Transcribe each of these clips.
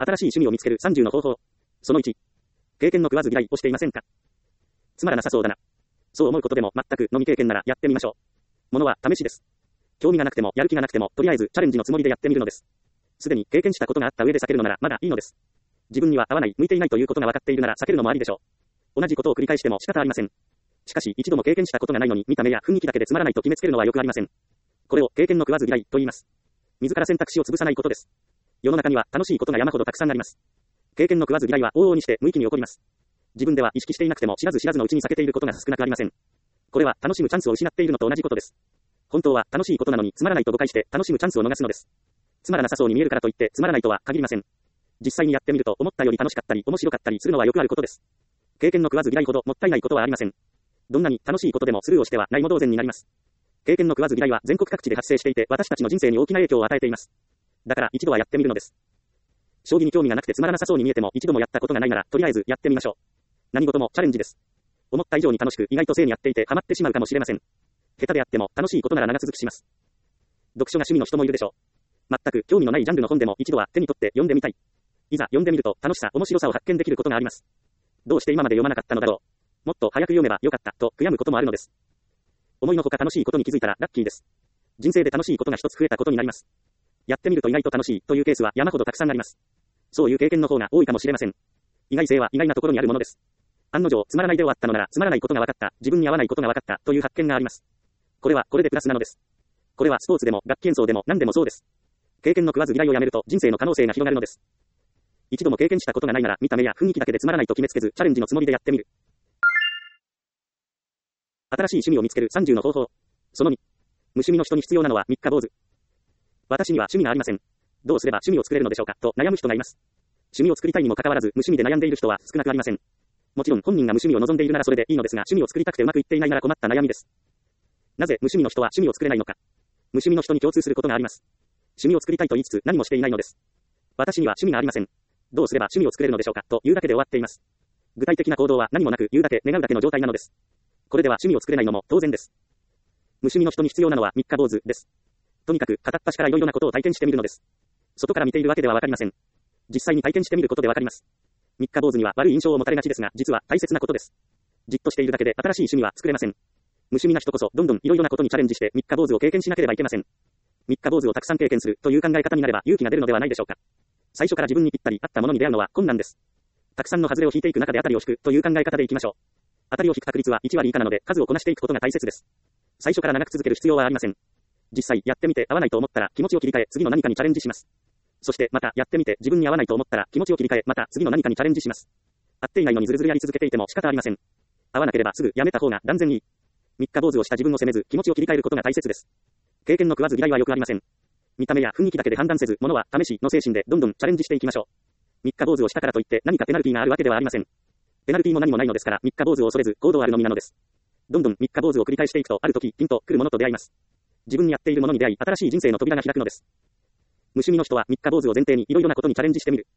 新しい趣味を見つける30の方法。その1。経験の食わず嫌いをしていませんか？つまらなさそうだな。そう思うことでも全くの未経験ならやってみましょう。ものは試しです。興味がなくてもやる気がなくてもとりあえずチャレンジのつもりでやってみるのです。すでに経験したことがあった上で避けるのならまだいいのです。自分には合わない、向いていないということが分かっているなら避けるのもありでしょう。同じことを繰り返しても仕方ありません。しかし一度も経験したことがないのに見た目や雰囲気だけでつまらないと決めつけるのはよくありません。これを経験の食わず嫌いと言います。自ら選択肢を潰さないことです。世の中には楽しいことが山ほどたくさんあります。経験の食わず嫌いは往々にして無意気に起こります。自分では意識していなくても知らず知らずのうちに避けていることが少なくありません。これは楽しむチャンスを失っているのと同じことです。本当は楽しいことなのにつまらないと誤解して楽しむチャンスを逃すのです。つまらなさそうに見えるからといってつまらないとは限りません。実際にやってみると思ったより楽しかったり面白かったりするのはよくあることです。経験の食わず嫌いほどもったいないことはありません。どんなに楽しいことでもスルーをしてはないも同然になります。経験の食わず嫌いは全国各地で発生していて私たちの人生に大きな影響を与えています。だから一度はやってみるのです。将棋に興味がなくてつまらなさそうに見えても一度もやったことがないならとりあえずやってみましょう。何事もチャレンジです。思った以上に楽しく意外と正にやっていてハマってしまうかもしれません。下手であっても楽しいことなら長続きします。読書が趣味の人もいるでしょう。全く興味のないジャンルの本でも一度は手に取って読んでみたい。いざ読んでみると楽しさ、面白さを発見できることがあります。どうして今まで読まなかったのだろう。もっと早く読めばよかったと悔やむこともあるのです。思いのほか楽しいことに気づいたらラッキーです。人生で楽しいことが一つ増えたことになります。やってみると意外と楽しいというケースは山ほどたくさんあります。そういう経験の方が多いかもしれません。意外性は意外なところにあるものです。案の定つまらないで終わったのならつまらないことが分かった、自分に合わないことが分かったという発見があります。これはこれでプラスなのです。これはスポーツでも楽器演奏でも何でもそうです。経験の食わず嫌いをやめると人生の可能性が広がるのです。一度も経験したことがないなら見た目や雰囲気だけでつまらないと決めつけずチャレンジのつもりでやってみる。新しい趣味を見つける30の方法。その2。無趣味の人に必要なのは三日坊主。私には趣味がありません。どうすれば趣味を作れるのでしょうかと悩む人がいます。趣味を作りたいにもかかわらず無趣味で悩んでいる人は少なくありません。もちろん本人が無趣味を望んでいるならそれでいいのですが、趣味を作りたくてうまくいっていないなら困った悩みです。なぜ無趣味の人は趣味を作れないのか。無趣味の人に共通することがあります。趣味を作りたいと言いつつ何もしていないのです。私には趣味がありません。どうすれば趣味を作れるのでしょうかというだけで終わっています。具体的な行動は何もなく言うだけ願うだけの状態なのです。これでは趣味を作れないのも当然です。無趣味の人に必要なのは三日坊主です。とにかく片っ端からいろいろなことを体験してみるのです。外から見ているわけではわかりません。実際に体験してみることでわかります。三日坊主には悪い印象を持たれがちですが、実は大切なことです。じっとしているだけで新しい趣味は作れません。無趣味な人こそどんどんいろいろなことにチャレンジして三日坊主を経験しなければいけません。三日坊主をたくさん経験するという考え方になれば勇気が出るのではないでしょうか。最初から自分にぴったり合ったものに出会うのは困難です。たくさんの外れを引いていく中で当たりを引くという考え方でいきましょう。当たりを引く確率は1割以下なので数をこなしていくことが大切です。最初から長く続ける必要はありません。実際やってみて合わないと思ったら気持ちを切り替え次の何かにチャレンジします。そしてまたやってみて自分に合わないと思ったら気持ちを切り替えまた次の何かにチャレンジします。合っていないのにずるずるやり続けていても仕方ありません。合わなければすぐやめた方が断然いい。三日坊主をした自分を責めず気持ちを切り替えることが大切です。経験の食わず嫌いはよくありません。見た目や雰囲気だけで判断せず、ものは試しの精神でどんどんチャレンジしていきましょう。三日坊主をしたからといって何かペナルティがあるわけではありません。ペナルティも何もないのですから三日坊主を恐れず行動あるのみなのです。どんどん三日坊主を繰り返していくとある時ピンと来るものと出会います。自分に合っているものに出会い新しい人生の扉が開くのです。無趣味の人は三日坊主を前提にいろいろなことにチャレンジしてみる。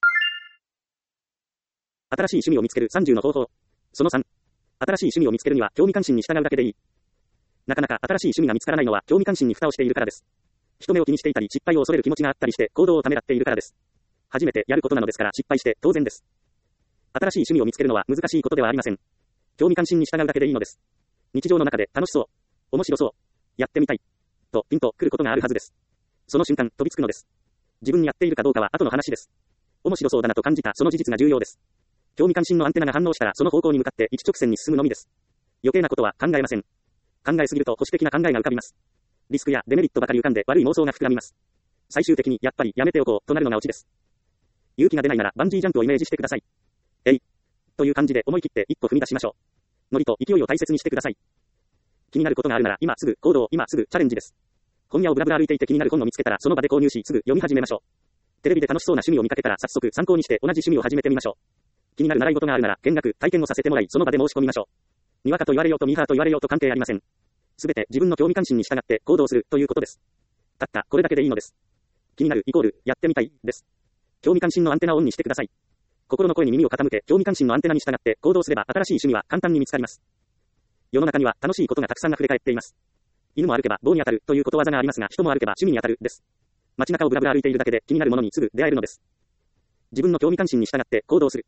新しい趣味を見つける30の方法。その3。新しい趣味を見つけるには興味関心に従うだけでいい。なかなか新しい趣味が見つからないのは興味関心に蓋をしているからです。人目を気にしていたり失敗を恐れる気持ちがあったりして行動をためらっているからです。初めてやることなのですから失敗して当然です。新しい趣味を見つけるのは難しいことではありません。興味関心に従うだけでいいのです。日常の中で楽しそう、面白そう、やってみたいとピンと来ることがあるはずです。その瞬間飛びつくのです。自分にやっているかどうかは後の話です。面白そうだなと感じたその事実が重要です。興味関心のアンテナが反応したらその方向に向かって一直線に進むのみです。余計なことは考えません。考えすぎると保守的な考えが浮かびます。リスクやデメリットばかり浮かんで悪い妄想が膨らみます。最終的にやっぱりやめておこうとなるのがオチです。勇気が出ないならバンジージャンプをイメージしてください。という感じで思い切って一歩踏み出しましょう。ノリと勢いを大切にしてください。気になることがあるなら今すぐ行動、今すぐチャレンジです。本屋をブラブラ歩いていて気になる本を見つけたらその場で購入しすぐ読み始めましょう。テレビで楽しそうな趣味を見かけたら早速参考にして同じ趣味を始めてみましょう。気になる習い事があるなら見学、体験をさせてもらいその場で申し込みましょう。にわかと言われようとミーハーと言われようと関係ありません。すべて自分の興味関心に従って行動するということです。たったこれだけでいいのです。気になるイコールやってみたいです。興味関心のアンテナをオンにしてください。心の声に耳を傾け興味関心のアンテナに従って行動すれば新しい趣味は簡単に見つかります。世の中には楽しいことがたくさん溢れ返っています。犬も歩けば棒に当たるということわざがありますが人も歩けば趣味に当たるです。街中をブラブラ歩いているだけで気になるものにすぐ出会えるのです。 自分の興味関心に従って行動する。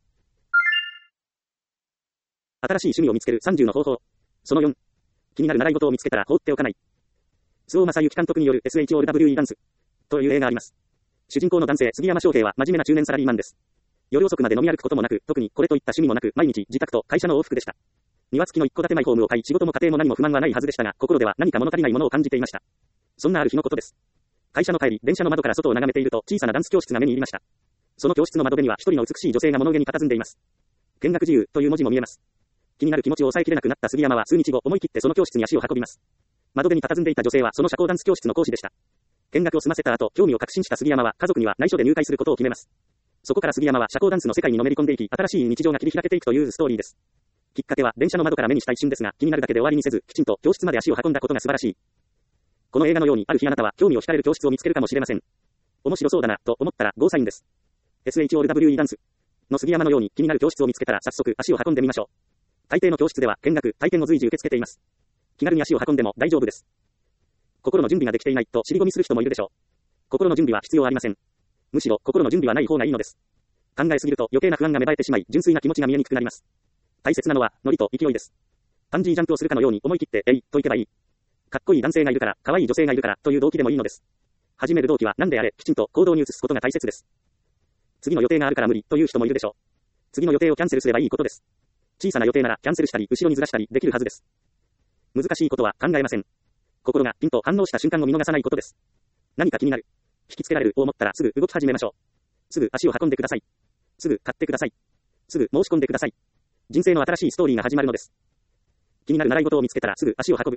新しい趣味を見つける30の方法。その4。気になる習い事を見つけたら放っておかない。周防正幸監督による SHOWE ダンスという映画があります。主人公の男性杉山翔平は真面目な中年サラリーマンです。夜遅くまで飲み歩くこともなく、特にこれといった趣味もなく、毎日自宅と会社の往復でした。庭付きの一戸建てマイホームを買い、仕事も家庭も何も不満はないはずでしたが、心では何か物足りないものを感じていました。そんなある日のことです。会社の帰り、電車の窓から外を眺めていると、小さなダンス教室が目に入りました。その教室の窓辺には一人の美しい女性が物憂げに佇んでいます。見学自由という文字も見えます。気になる気持ちを抑えきれなくなった杉山は数日後、思い切ってその教室に足を運びます。窓辺に佇んでいた女性はその社交ダンス教室の講師でした。見学を済ませた後、興味を確信した杉山は家族には内緒で入会することを決めます。そこから杉山は社交ダンスの世界にのめり込んでいき、新しい日常が切り開けていくというストーリーです。きっかけは電車の窓から目にした一瞬ですが、気になるだけで終わりにせず、きちんと教室まで足を運んだことが素晴らしい。この映画のように、ある日あなたは興味を惹かれる教室を見つけるかもしれません。面白そうだな、と思ったらゴーサインです。SHOWE ダンスの杉山のように気になる教室を見つけたら早速足を運んでみましょう。大抵の教室では見学、体験を随時受け付けています。気軽に足を運んでも大丈夫です。心の準備ができていないと尻込みする人もいるでしょう。心の準備は必要ありません。むしろ心の準備はない方がいいのです。考えすぎると余計な不安が芽生えてしまい、純粋な気持ちが見えにくくなります。大切なのはノリと勢いです。パンジージャンプをするかのように思い切ってえいといけばいい。かっこいい男性がいるから、可愛い女性がいるからという動機でもいいのです。始める動機は何であれ、きちんと行動に移すことが大切です。次の予定があるから無理という人もいるでしょう。次の予定をキャンセルすればいいことです。小さな予定ならキャンセルしたり後ろにずらしたりできるはずです。難しいことは考えません。心がピンと反応した瞬間を見逃さないことです。何か気になる、引きつけられると思ったらすぐ動き始めましょう。すぐ足を運んでください。すぐ買ってください。すぐ申し込んでください。人生の新しいストーリーが始まるのです。気になる習い事を見つけたらすぐ足を運ぶ。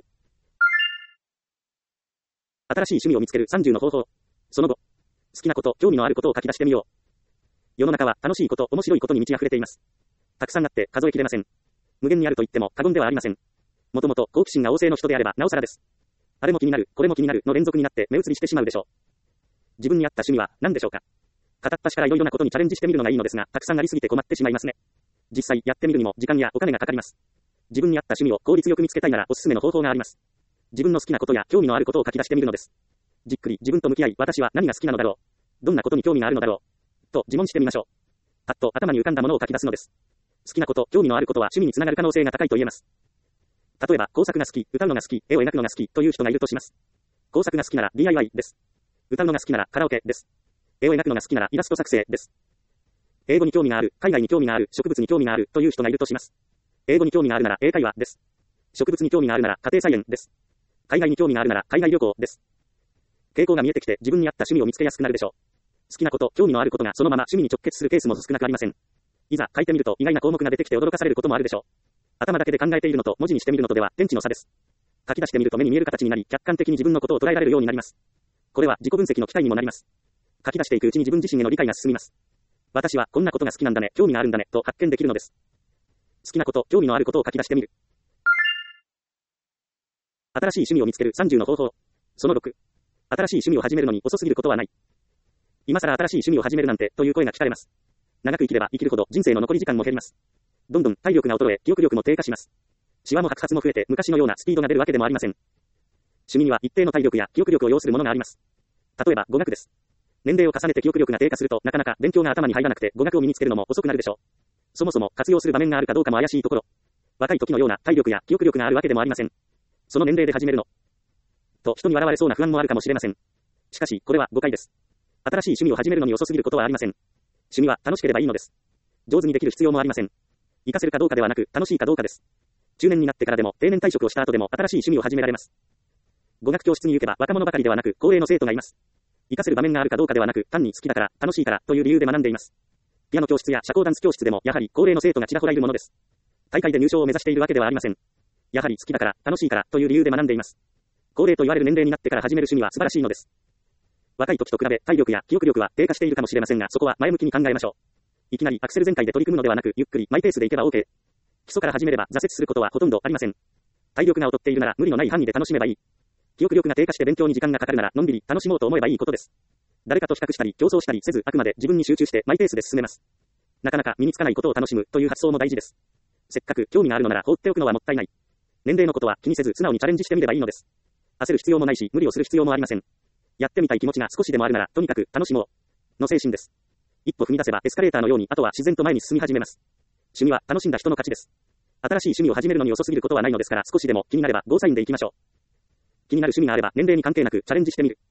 新しい趣味を見つける30の方法。その後、好きなこと、興味のあることを書き出してみよう。世の中は楽しいこと、面白いことに満ち溢れています。たくさんあって数えきれません。無限にあると言っても過言ではありません。もともと好奇心が旺盛の人であればなおさらです。あれも気になる、これも気になるの連続になって目移りしてしまうでしょう。自分に合った趣味は何でしょうか。片っ端からいろいろなことにチャレンジしてみるのがいいのですが、たくさんありすぎて困ってしまいますね。実際やってみるにも時間やお金がかかります。自分に合った趣味を効率よく見つけたいならおすすめの方法があります。自分の好きなことや興味のあることを書き出してみるのです。じっくり自分と向き合い、私は何が好きなのだろう。どんなことに興味があるのだろう。と自問してみましょう。パッと頭に浮かんだものを書き出すのです。好きなこと、興味のあることは趣味につながる可能性が高いと言えます。例えば工作が好き、歌うのが好き、絵を描くのが好きという人がいるとします。工作が好きなら DIY です。歌うのが好きならカラオケです。絵を描くのが好きならイラスト作成です。英語に興味がある、海外に興味がある、植物に興味があるという人がいるとします。英語に興味があるなら英会話です。植物に興味があるなら家庭菜園です。海外に興味があるなら海外旅行です。傾向が見えてきて自分に合った趣味を見つけやすくなるでしょう。好きなこと、興味のあることがそのまま趣味に直結するケースも少なくありません。いざ書いてみると意外な項目が出てきて驚かされることもあるでしょう。頭だけで考えているのと文字にしてみるのとでは天地の差です。書き出してみると目に見える形になり、客観的に自分のことを捉えられるようになります。これは自己分析の機会にもなります。書き出していくうちに自分自身への理解が進みます。私はこんなことが好きなんだね、興味があるんだね、と発見できるのです。好きなこと、興味のあることを書き出してみる。新しい趣味を見つける30の方法。その6。新しい趣味を始めるのに遅すぎることはない。今更新しい趣味を始めるなんてという声が聞かれます。長く生きれば生きるほど人生の残り時間も減ります。どんどん体力が衰え、記憶力も低下します。シワも白髪も増えて昔のようなスピードが出るわけでもありません。趣味には一定の体力や記憶力を要するものがあります。例えば語学です。年齢を重ねて記憶力が低下するとなかなか勉強が頭に入らなくて語学を身につけるのも遅くなるでしょう。そもそも活用する場面があるかどうかも怪しいところ。若い時のような体力や記憶力があるわけでもありません。その年齢で始めるのと人に笑われそうな不安もあるかもしれません。しかしこれは誤解です。新しい趣味を始めるのに遅すぎることはありません。趣味は楽しければいいのです。上手にできる必要もありません。活かせるかどうかではなく楽しいかどうかです。中年になってからでも定年退職をした後でも新しい趣味を始められます。語学教室に行けば若者ばかりではなく高齢の生徒がいます。活かせる場面があるかどうかではなく単に好きだから楽しいからという理由で学んでいます。ピアノ教室や社交ダンス教室でもやはり高齢の生徒がちらほらいるものです。大会で入賞を目指しているわけではありません。やはり好きだから楽しいからという理由で学んでいます。高齢と言われる年齢になってから始める趣味は素晴らしいのです。若い時と比べ体力や記憶力は低下しているかもしれませんが、そこは前向きに考えましょう。いきなりアクセル全開で取り組むのではなく、ゆっくりマイペースでいけば OK。基礎から始めれば挫折することはほとんどありません。体力が劣っているなら無理のない範囲で楽しめばいい。記憶力が低下して勉強に時間がかかるならのんびり楽しもうと思えばいいことです。誰かと比較したり競争したりせず、あくまで自分に集中してマイペースで進めます。なかなか身につかないことを楽しむという発想も大事です。せっかく興味があるのなら放っておくのはもったいない。年齢のことは気にせず素直にチャレンジしてみればいいのです。焦る必要もないし、無理をする必要もありません。やってみたい気持ちが少しでもあるなら、とにかく楽しもうの精神です。 一歩踏み出せばエスカレーターのように、あとは自然と前に進み始めます。趣味は楽しんだ人の勝ちです。新しい趣味を始めるのに遅すぎることはないのですから、少しでも気になればゴーサインで行きましょう。気になる趣味があれば年齢に関係なくチャレンジしてみる。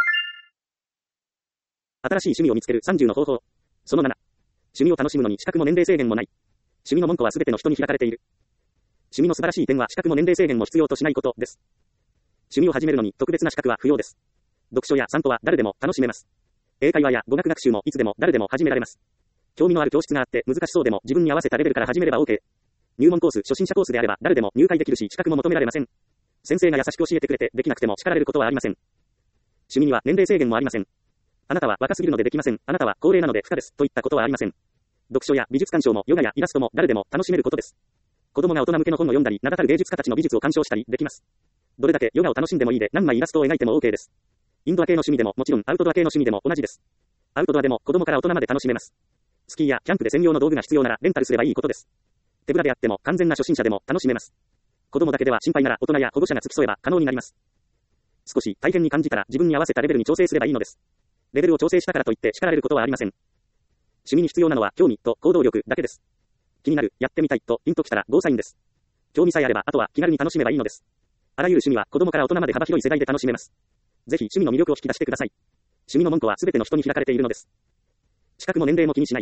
新しい趣味を見つける30の方法。その7。趣味を楽しむのに資格も年齢制限もない。趣味の門戸はすべての人に開かれている。趣味の素晴らしい点は資格も年齢制限も必要としないことです。趣味を始めるのに特別な資格は不要です。読書や散歩は誰でも楽しめます。英会話や語学学習もいつでも誰でも始められます。興味のある教室があって難しそうでも自分に合わせたレベルから始めれば OK。入門コース、初心者コースであれば誰でも入会できるし資格も求められません。先生が優しく教えてくれてできなくても叱られることはありません。趣味には年齢制限もありません。あなたは若すぎるのでできません。あなたは高齢なので不可です。といったことはありません。読書や美術鑑賞もヨガやイラストも誰でも楽しめることです。子供が大人向けの本を読んだり、名だたる芸術家たちの美術を鑑賞したりできます。どれだけヨガを楽しんでもいいで何枚イラストを描いても OK です。インドア系の趣味でももちろんアウトドア系の趣味でも同じです。アウトドアでも子供から大人まで楽しめます。スキーやキャンプで専用の道具が必要ならレンタルすればいいことです。手ぶらであっても完全な初心者でも楽しめます。子供だけでは心配なら大人や保護者が付き添えば可能になります。少し大変に感じたら自分に合わせたレベルに調整すればいいのです。レベルを調整したからといって叱られることはありません。趣味に必要なのは興味と行動力だけです。気になる、やってみたいとピンときたらゴーサインです。興味さえあればあとは気軽に楽しめばいいのです。あらゆる趣味は子供から大人まで幅広い世代で楽しめます。ぜひ趣味の魅力を引き出してください。趣味の門戸はすべての人に開かれているのです。資格も年齢も気にしない。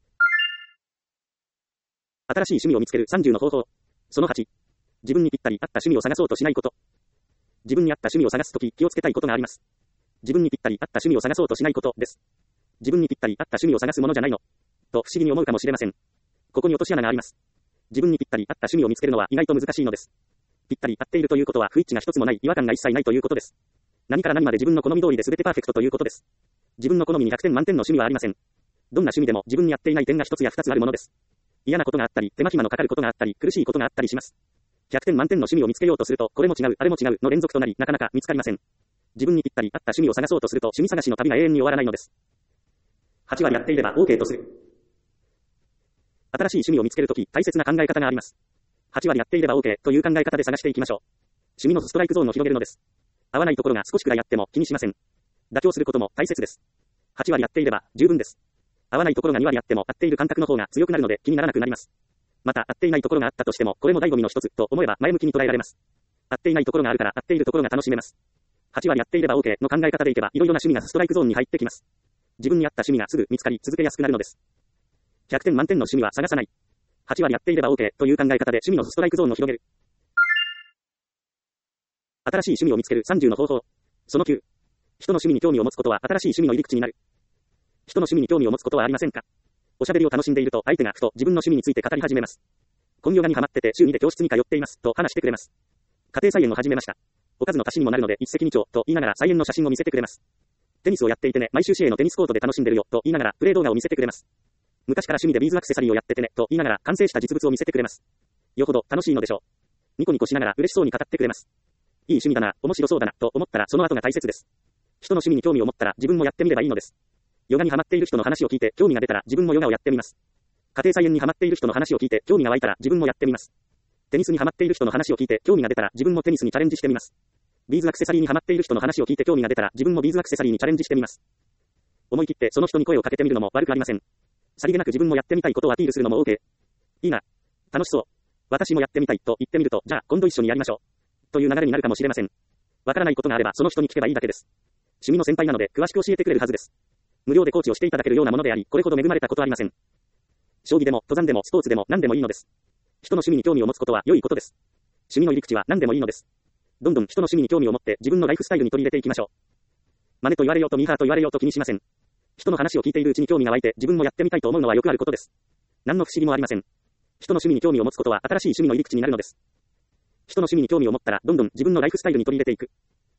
新しい趣味を見つける30の方法。その8。自分にぴったり合った趣味を探そうとしないこと。自分に合った趣味を探すとき気をつけたいことがあります。自分にぴったり合った趣味を探そうとしないことです。自分にぴったり合った趣味を探すものじゃないのと不思議に思うかもしれません。ここに落とし穴があります。自分にぴったり合った趣味を見つけるのは意外と難しいのです。ぴったり合っているということは不一致が一つもない、違和感が一切ないということです。何から何まで自分の好み通りで全てパーフェクトということです。自分の好みに100点満点の趣味はありません。どんな趣味でも自分に合っていない点が一つや二つあるものです。嫌なことがあったり、手間暇のかかることがあったり、苦しいことがあったりします。100点満点の趣味を見つけようとすると、これも違う、あれも違うの連続となり、なかなか見つかりません。自分にぴったり合った趣味を探そうとすると、趣味探しの旅が永遠に終わらないのです。8割やっていれば OK とする。新しい趣味を見つけるとき、大切な考え方があります。8割やっていれば OK という考え方で探していきましょう。趣味のストライクゾーンを広げるのです。合わないところが少しくらいあっても気にしません。妥協することも大切です。8割やっていれば十分です。合わないところが2割あっても合っている感覚の方が強くなるので気にならなくなります。また合っていないところがあったとしてもこれも醍醐味の一つと思えば前向きに捉えられます。合っていないところがあるから合っているところが楽しめます。8割やっていれば OK の考え方でいけばいろいろな趣味がストライクゾーンに入ってきます。自分に合った趣味がすぐ見つかり続けやすくなるのです。100点満点の趣味は探さない。8割やっていれば OK という考え方で趣味のストライクゾーンを広げる。新しい趣味を見つける30の方法。その9。人の趣味に興味を持つことは新しい趣味の入り口になる。人の趣味に興味を持つことはありませんか？おしゃべりを楽しんでいると相手がふと自分の趣味について語り始めます。コンヨガにハマってて週2で教室に通っていますと話してくれます。家庭菜園を始めました。おかずの足しにもなるので一石二鳥と言いながら菜園の写真を見せてくれます。テニスをやっていてね、毎週市営のテニスコートで楽しんでるよと言いながらプレイ動画を見せてくれます。昔から趣味でビーズアクセサリーをやっててねと言いながら完成した実物を見せてくれます。よほど楽しいのでしょう。ニコニコしながら嬉しそうに語ってくれます。いい趣味だな、面白そうだなと思ったらその後が大切です。人の趣味に興味を持ったら自分もやってみればいいのです。ヨガにハマっている人の話を聞いて興味が出たら自分もヨガをやってみます。家庭菜園にハマっている人の話を聞いて興味が湧いたら自分もやってみます。テニスにハマっている人の話を聞いて興味が出たら自分もテニスにチャレンジしてみます。ビーズアクセサリーにハマっている人の話を聞いて興味が出たら自分もビーズアクセサリーにチャレンジしてみます。思い切ってその人に声をかけてみるのも悪くありません。さりげなく自分もやってみたいことをアピールするのも OK。いいな。楽しそう。私もやってみたいと言ってみると、じゃあ今度一緒にやりましょう。という流れになるかもしれません。わからないことがあればその人に聞けばいいだけです。趣味の先輩なので詳しく教えてくれるはずです。無料でコーチをしていただけるようなものであり、これほど恵まれたことはありません。将棋でも登山でもスポーツでも何でもいいのです。人の趣味に興味を持つことは良いことです。趣味の入り口は何でもいいのです。どんどん人の趣味に興味を持って自分のライフスタイルに取り入れていきましょう。真似と言われようとミーハーと言われようと気にしません。人の話を聞いているうちに興味が湧いて自分もやってみたいと思うのはよくあることです。何の不思議もありません。人の趣味に興味を持つことは新しい趣味の入り口になるのです。人の趣味に興味を持ったらどんどん自分のライフスタイルに取り入れていく。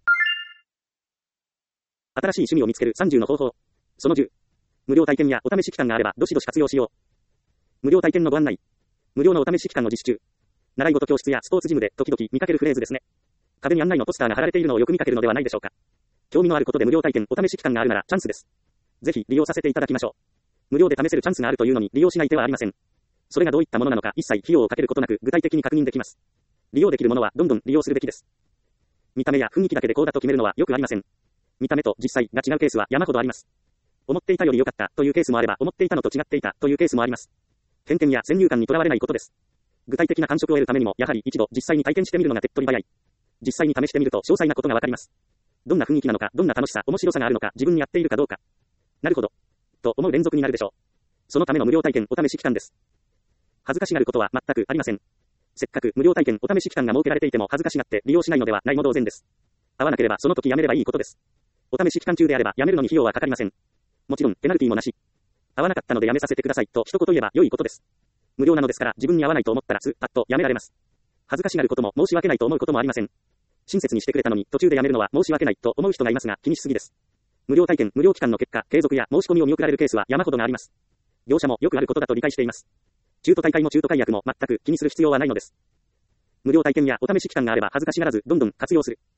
新しい趣味を見つける30の方法。その10。無料体験やお試し期間があればどしどし活用しよう。無料体験のご案内。無料のお試し期間の実施中。習い事教室やスポーツジムで時々見かけるフレーズですね。壁に案内のポスターが貼られているのをよく見かけるのではないでしょうか。興味のあることで無料体験、お試し期間があるならチャンスです。ぜひ利用させていただきましょう。無料で試せるチャンスがあるというのに利用しない手はありません。それがどういったものなのか一切費用をかけることなく具体的に確認できます。利用できるものはどんどん利用するべきです。見た目や雰囲気だけでこうだと決めるのはよくありません。見た目と実際が違うケースは山ほどあります。 思っていたより良かったというケースもあれば、思っていたのと違っていたというケースもあります。偏見や先入観にとらわれないことです。具体的な感触を得るためにも、やはり一度実際に体験してみるのが手っ取り早い。実際に試してみると詳細なことがわかります。どんな雰囲気なのか、どんな楽しさ、面白さがあるのか、自分に合っているかどうか。なるほど。と思う連続になるでしょう。そのための無料体験お試し期間です。恥ずかしがることは全くありません。せっかく無料体験お試し期間が設けられていても恥ずかしがって利用しないのではないも同然です。合わなければその時やめればいいことです。お試し期間中であればやめるのに費用はかかりません。もちろんペナルティもなし。合わなかったのでやめさせてくださいと一言言えば良いことです。無料なのですから自分に合わないと思ったらパッとやめられます。恥ずかしがることも申し訳ないと思うこともありません。親切にしてくれたのに途中でやめるのは申し訳ないと思う人がいますが気にしすぎです。無料体験、無料期間の結果、継続や申し込みを見送られるケースは山ほどがあります。業者もよくあることだと理解しています。中途大会も中途解約も全く気にする必要はないのです。無料体験やお試し期間があれば恥ずかしがらずどんどん活用する。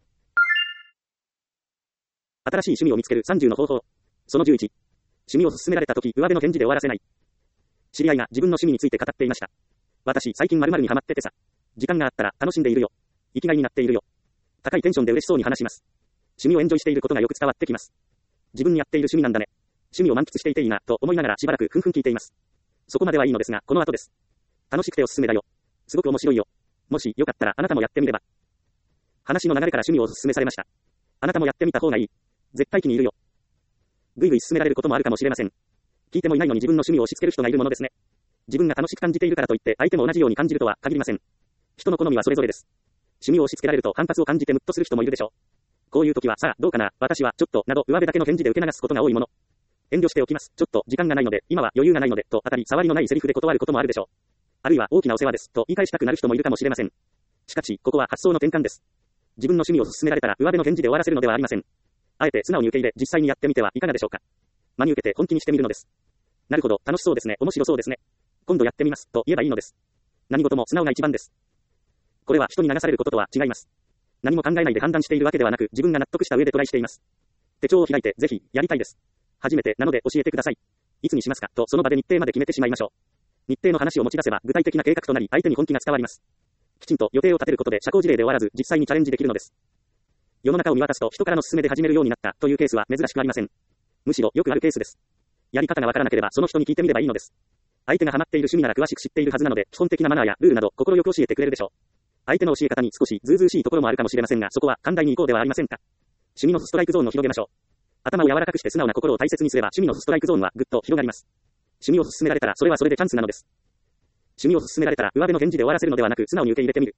新しい趣味を見つける30の方法。その11。趣味を勧められたとき、上辺の返事で終わらせない。知り合いが自分の趣味について語っていました。私、最近〇〇にハマっててさ。時間があったら楽しんでいるよ。生きがいになっているよ。高いテンションで嬉しそうに話します。趣味をエンジョイしていることがよく伝わってきます。自分に合っている趣味なんだね。趣味を満喫していていいな、と思いながらしばらくふんふん聞いています。そこまではいいのですが、この後です。楽しくておすすめだよ。すごく面白いよ。もしよかったらあなたもやってみれば。話の流れから趣味をおすすめされました。あなたもやってみた方がいい。絶対気に入るよ。ぐいぐい勧められることもあるかもしれません。聞いてもいないのに自分の趣味を押し付ける人がいるものですね。自分が楽しく感じているからといって相手も同じように感じるとは限りません。人の好みはそれぞれです。趣味を押し付けられると反発を感じてムッとする人もいるでしょう。こういう時はさあどうかな、私はちょっとなど上辺だけの返事で受け流すことが多いもの。遠慮しておきます。ちょっと時間がないので、今は余裕がないのでと当たり障りのないセリフで断ることもあるでしょう。あるいは大きなお世話ですと言い返したくなる人もいるかもしれません。しかしここは発想の転換です。自分の趣味を勧められたら上辺の返事で終わらせるのではありません。あえて素直に受け入れ実際にやってみてはいかがでしょうか。真に受けて本気にしてみるのです。なるほど、楽しそうですね、面白そうですね。今度やってみますと言えばいいのです。何事も素直が一番です。これは人に流されることとは違います。何も考えないで判断しているわけではなく、自分が納得した上でトライしています。手帳を開いてぜひやりたいです。初めてなので教えてください。いつにしますかとその場で日程まで決めてしまいましょう。日程の話を持ち出せば具体的な計画となり相手に本気が伝わります。きちんと予定を立てることで社交辞令で終わらず実際にチャレンジできるのです。世の中を見渡すと人からの勧めで始めるようになったというケースは珍しくありません。むしろよくあるケースです。やり方がわからなければその人に聞いてみればいいのです。相手がハマっている趣味なら詳しく知っているはずなので基本的なマナーやルールなど心よく教えてくれるでしょう。相手の教え方に少しずうずうしいところもあるかもしれませんがそこは寛大に行こうではありませんか。趣味のストライクゾーンを広げましょう。頭を柔らかくして素直な心を大切にすれば趣味のストライクゾーンはぐっと広がります。趣味を勧められたらそれはそれでチャンスなのです。趣味を勧められたら上辺の返事で終わらせるのではなく素直に受け入れてみる。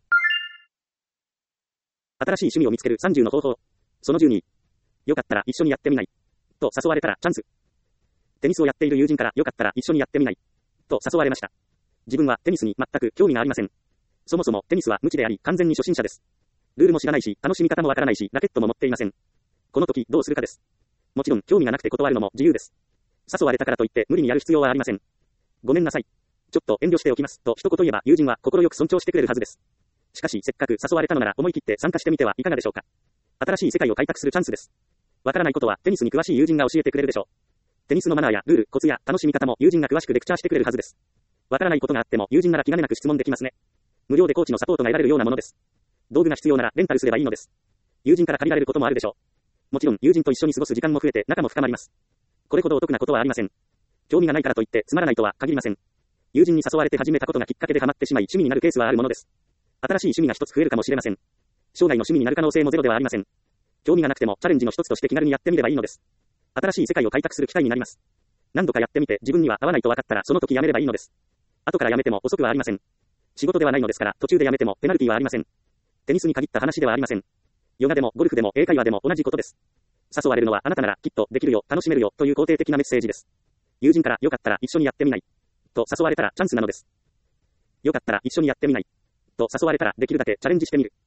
新しい趣味を見つける30の方法。その12。よかったら一緒にやってみない。と誘われたらチャンス。テニスをやっている友人からよかったら一緒にやってみない。と誘われました。自分はテニスに全く興味がありません。そもそもテニスは無知であり完全に初心者です。ルールも知らないし、楽しみ方もわからないし、ラケットも持っていません。この時どうするかです。もちろん興味がなくて断るのも自由です。誘われたからといって無理にやる必要はありません。ごめんなさい。ちょっと遠慮しておきますと一言言えば友人は心よく尊重してくれるはずです。しかしせっかく誘われたのなら思い切って参加してみてはいかがでしょうか。新しい世界を開拓するチャンスです。わからないことはテニスに詳しい友人が教えてくれるでしょう。テニスのマナーやルール、コツや楽しみ方も友人が詳しくレクチャーしてくれるはずです。わからないことがあっても友人なら気兼ねなく質問できますね。無料でコーチのサポートが得られるようなものです。道具が必要ならレンタルすればいいのです。友人から借りられることもあるでしょう。もちろん友人と一緒に過ごす時間も増えて仲も深まります。これほどお得なことはありません。興味がないからといってつまらないとは限りません。友人に誘われて始めたことがきっかけでハマってしまい趣味になるケースはあるものです。新しい趣味が一つ増えるかもしれません。生涯の趣味になる可能性もゼロではありません。興味がなくてもチャレンジの一つとして気軽にやってみればいいのです。新しい世界を開拓する機会になります。何度かやってみて自分には合わないと分かったらその時やめればいいのです。後からやめても遅くはありません。仕事ではないのですから途中でやめてもペナルティはありません。テニスに限った話ではありません。ヨガでもゴルフでも英会話でも同じことです。誘われるのはあなたならきっとできるよ、楽しめるよという肯定的なメッセージです。友人からよかったら一緒にやってみないと誘われたらチャンスなのです。よかったら一緒にやってみないと誘われたらできるだけチャレンジしてみる。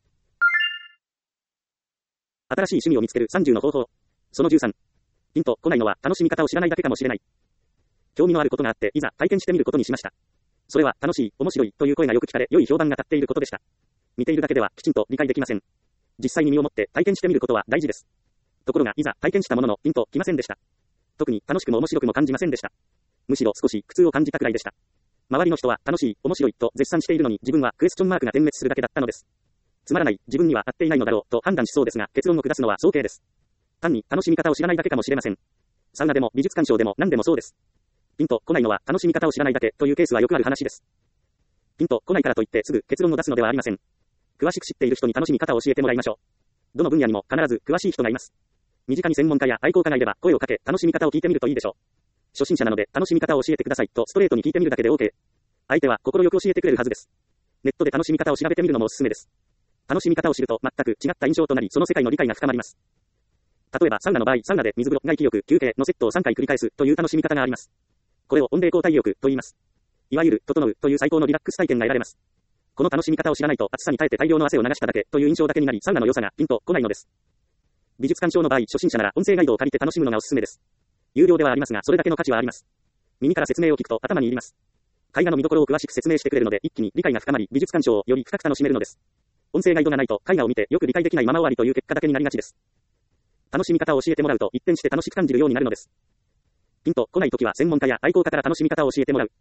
新しい趣味を見つける30の方法。その13。ピンと来ないのは楽しみ方を知らないだけかもしれない。興味のあることがあっていざ体験してみることにしました。それは楽しい、面白いという声がよく聞かれ良い評判が立っていることでした。見ているだけではきちんと理解できません。実際に身をもって体験してみることは大事です。ところがいざ体験したもののピンと来ませんでした。特に楽しくも面白くも感じませんでした。むしろ少し苦痛を感じたくらいでした。周りの人は楽しい、面白いと絶賛しているのに自分はクエスチョンマークが点滅するだけだったのです。つまらない、自分には合っていないのだろうと判断しそうですが結論を下すのは早計です。単に楽しみ方を知らないだけかもしれません。 サウナでも美術鑑賞でも何でもそうです。ピンと来ないのは楽しみ方を知らないだけというケースはよくある話です。ピンと来ないからといってすぐ結論を出すのではありません。詳しく知っている人に楽しみ方を教えてもらいましょう。どの分野にも必ず詳しい人がいます。身近に専門家や愛好家がいれば声をかけ楽しみ方を聞いてみるといいでしょう。初心者なので楽しみ方を教えてくださいとストレートに聞いてみるだけで OK。相手は心よく教えてくれるはずです。ネットで楽しみ方を調べてみるのもおすすめです。楽しみ方を知ると全く違った印象となりその世界の理解が深まります。例えばサウナの場合、サウナで水風呂、外気浴、休憩のセットを3回繰り返すという楽しみ方があります。これを温冷交代浴と言います。いわゆる、整うという最高のリラックス体験が得られます。この楽しみ方を知らないと暑さに耐えて大量の汗を流しただけという印象だけになりサウナの良さがピンと来ないのです。美術鑑賞の場合、初心者なら音声ガイドを借りて楽しむのがおすすめです。有料ではありますが、それだけの価値はあります。耳から説明を聞くと頭に入ります。絵画の見どころを詳しく説明してくれるので一気に理解が深まり、美術鑑賞をより深く楽しめるのです。音声ガイドがないと絵画を見てよく理解できないまま終わりという結果だけになりがちです。楽しみ方を教えてもらうと一転して楽しく感じるようになるのです。ピンと来ないときは専門家や愛好家から楽しみ方を教えてもらう。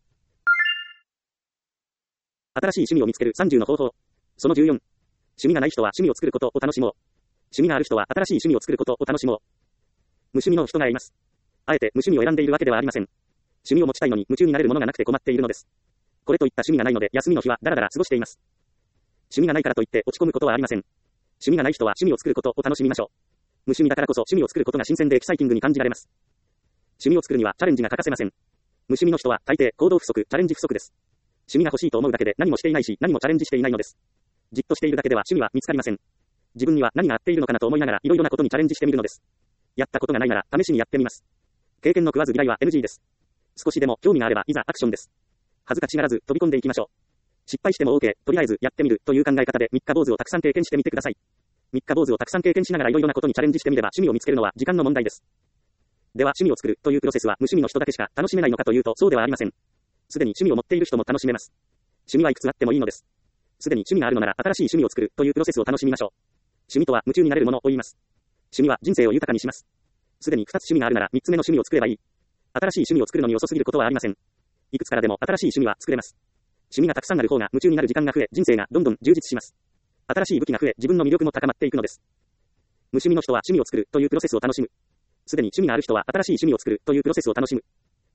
新しい趣味を見つける30の方法。その14。趣味がない人は趣味を作ることを楽しもう。趣味がある人は新しい趣味を作ることを楽しもう。無趣味の人がいます。あえて無趣味を選んでいるわけではありません。趣味を持ちたいのに夢中になれるものがなくて困っているのです。これといった趣味がないので休みの日はだらだら過ごしています。趣味がないからといって落ち込むことはありません。趣味がない人は趣味を作ることを楽しみましょう。無趣味だからこそ趣味を作ることが新鮮でエキサイティングに感じられます。趣味を作るにはチャレンジが欠かせません。無趣味の人は大抵行動不足、チャレンジ不足です。趣味が欲しいと思うだけで何もしていないし何もチャレンジしていないのです。じっとしているだけでは趣味は見つかりません。自分には何が合っているのかなと思いながらいろいろなことにチャレンジしてみるのです。やったことがないなら試しにやってみます。経験の食わず嫌いは NG です。少しでも興味があればいざアクションです。恥ずかしがらず飛び込んでいきましょう。失敗しても OK、とりあえずやってみるという考え方で三日坊主をたくさん経験してみてください。三日坊主をたくさん経験しながらいろいろなことにチャレンジしてみれば趣味を見つけるのは時間の問題です。では趣味を作るというプロセスは無趣味の人だけしか楽しめないのかというとそうではありません。すでに趣味を持っている人も楽しめます。趣味はいくつあってもいいのです。すでに趣味があるのなら新しい趣味を作るというプロセスを楽しみましょう。趣味とは夢中になれるものを言います。趣味は人生を豊かにします。すでに2つ趣味があるなら3つ目の趣味を作ればいい。新しい趣味を作るのに遅すぎることはありません。いくつからでも新しい趣味は作れます。趣味がたくさんある方が夢中になる時間が増え、人生がどんどん充実します。新しい武器が増え、自分の魅力も高まっていくのです。無趣味の人は趣味を作るというプロセスを楽しむ。すでに趣味がある人は新しい趣味を作るというプロセスを楽しむ。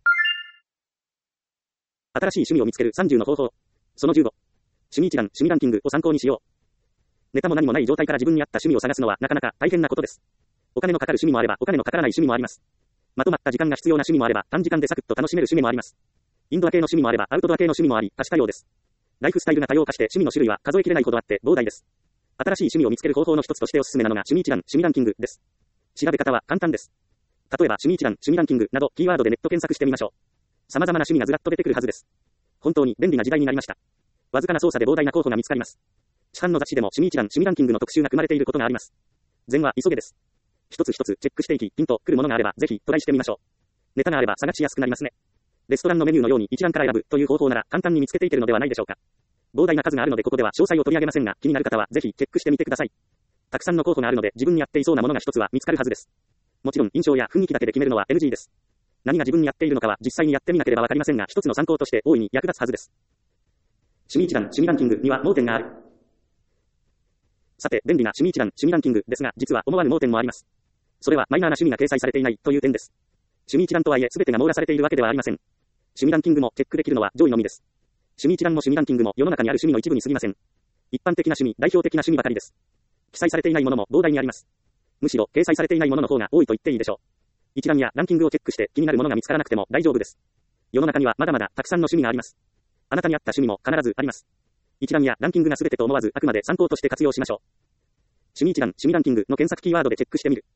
新しい趣味を見つける30の方法。その15。趣味一覧、趣味ランキングを参考にしよう。ネタも何もない状態から自分に合った趣味を探すのはなかなか大変なことです。お金のかかる趣味もあればお金のかからない趣味もあります。まとまった時間が必要な趣味もあれば短時間でサクッと楽しめる趣味もあります。インドア系の趣味もあればアウトドア系の趣味もあり多種多様です。ライフスタイルが多様化して趣味の種類は数えきれないほどあって膨大です。新しい趣味を見つける方法の一つとしておすすめなのが趣味一覧、趣味ランキングです。調べ方は簡単です。例えば趣味一覧、趣味ランキングなどキーワードでネット検索してみましょう。様々な趣味がずらっと出てくるはずです。本当に便利な時代になりました。わずかな操作で膨大な候補が見つかります。市販の雑誌でも趣味一覧、趣味ランキングの特集が組まれていることがあります。全は急げです。一つ一つチェックしていき、ピンとくるものがあればぜひトライしてみましょう。ネタがあれば探しやすくなりますね。レストランのメニューのように一覧から選ぶという方法なら簡単に見つけていけるのではないでしょうか。膨大な数があるのでここでは詳細を取り上げませんが、気になる方はぜひチェックしてみてください。たくさんの候補があるので自分に合っていそうなものが一つは見つかるはずです。もちろん印象や雰囲気だけで決めるのは NG です。何が自分に合っているのかは実際にやってみなければわかりませんが、一つの参考として大いに役立つはずです。趣味一覧、趣味ランキングには盲点がある。さて、便利な趣味一覧、趣味ランキングですが、実は思わぬ盲点もあります。それはマイナーな趣味が掲載されていないという点です。趣味一覧とはいえ全てが網羅されているわけではありません。趣味ランキングもチェックできるのは上位のみです。趣味一覧も趣味ランキングも世の中にある趣味の一部に過ぎません。一般的な趣味、代表的な趣味ばかりです。記載されていないものも膨大にあります。むしろ掲載されていないものの方が多いと言っていいでしょう。一覧やランキングをチェックして気になるものが見つからなくても大丈夫です。世の中にはまだまだたくさんの趣味があります。あなたに合った趣味も必ずあります。一覧やランキングが全てと思わずあくまで参考として活用しましょう。趣味一覧、趣味ランキングの検索キーワードでチェックしてみる。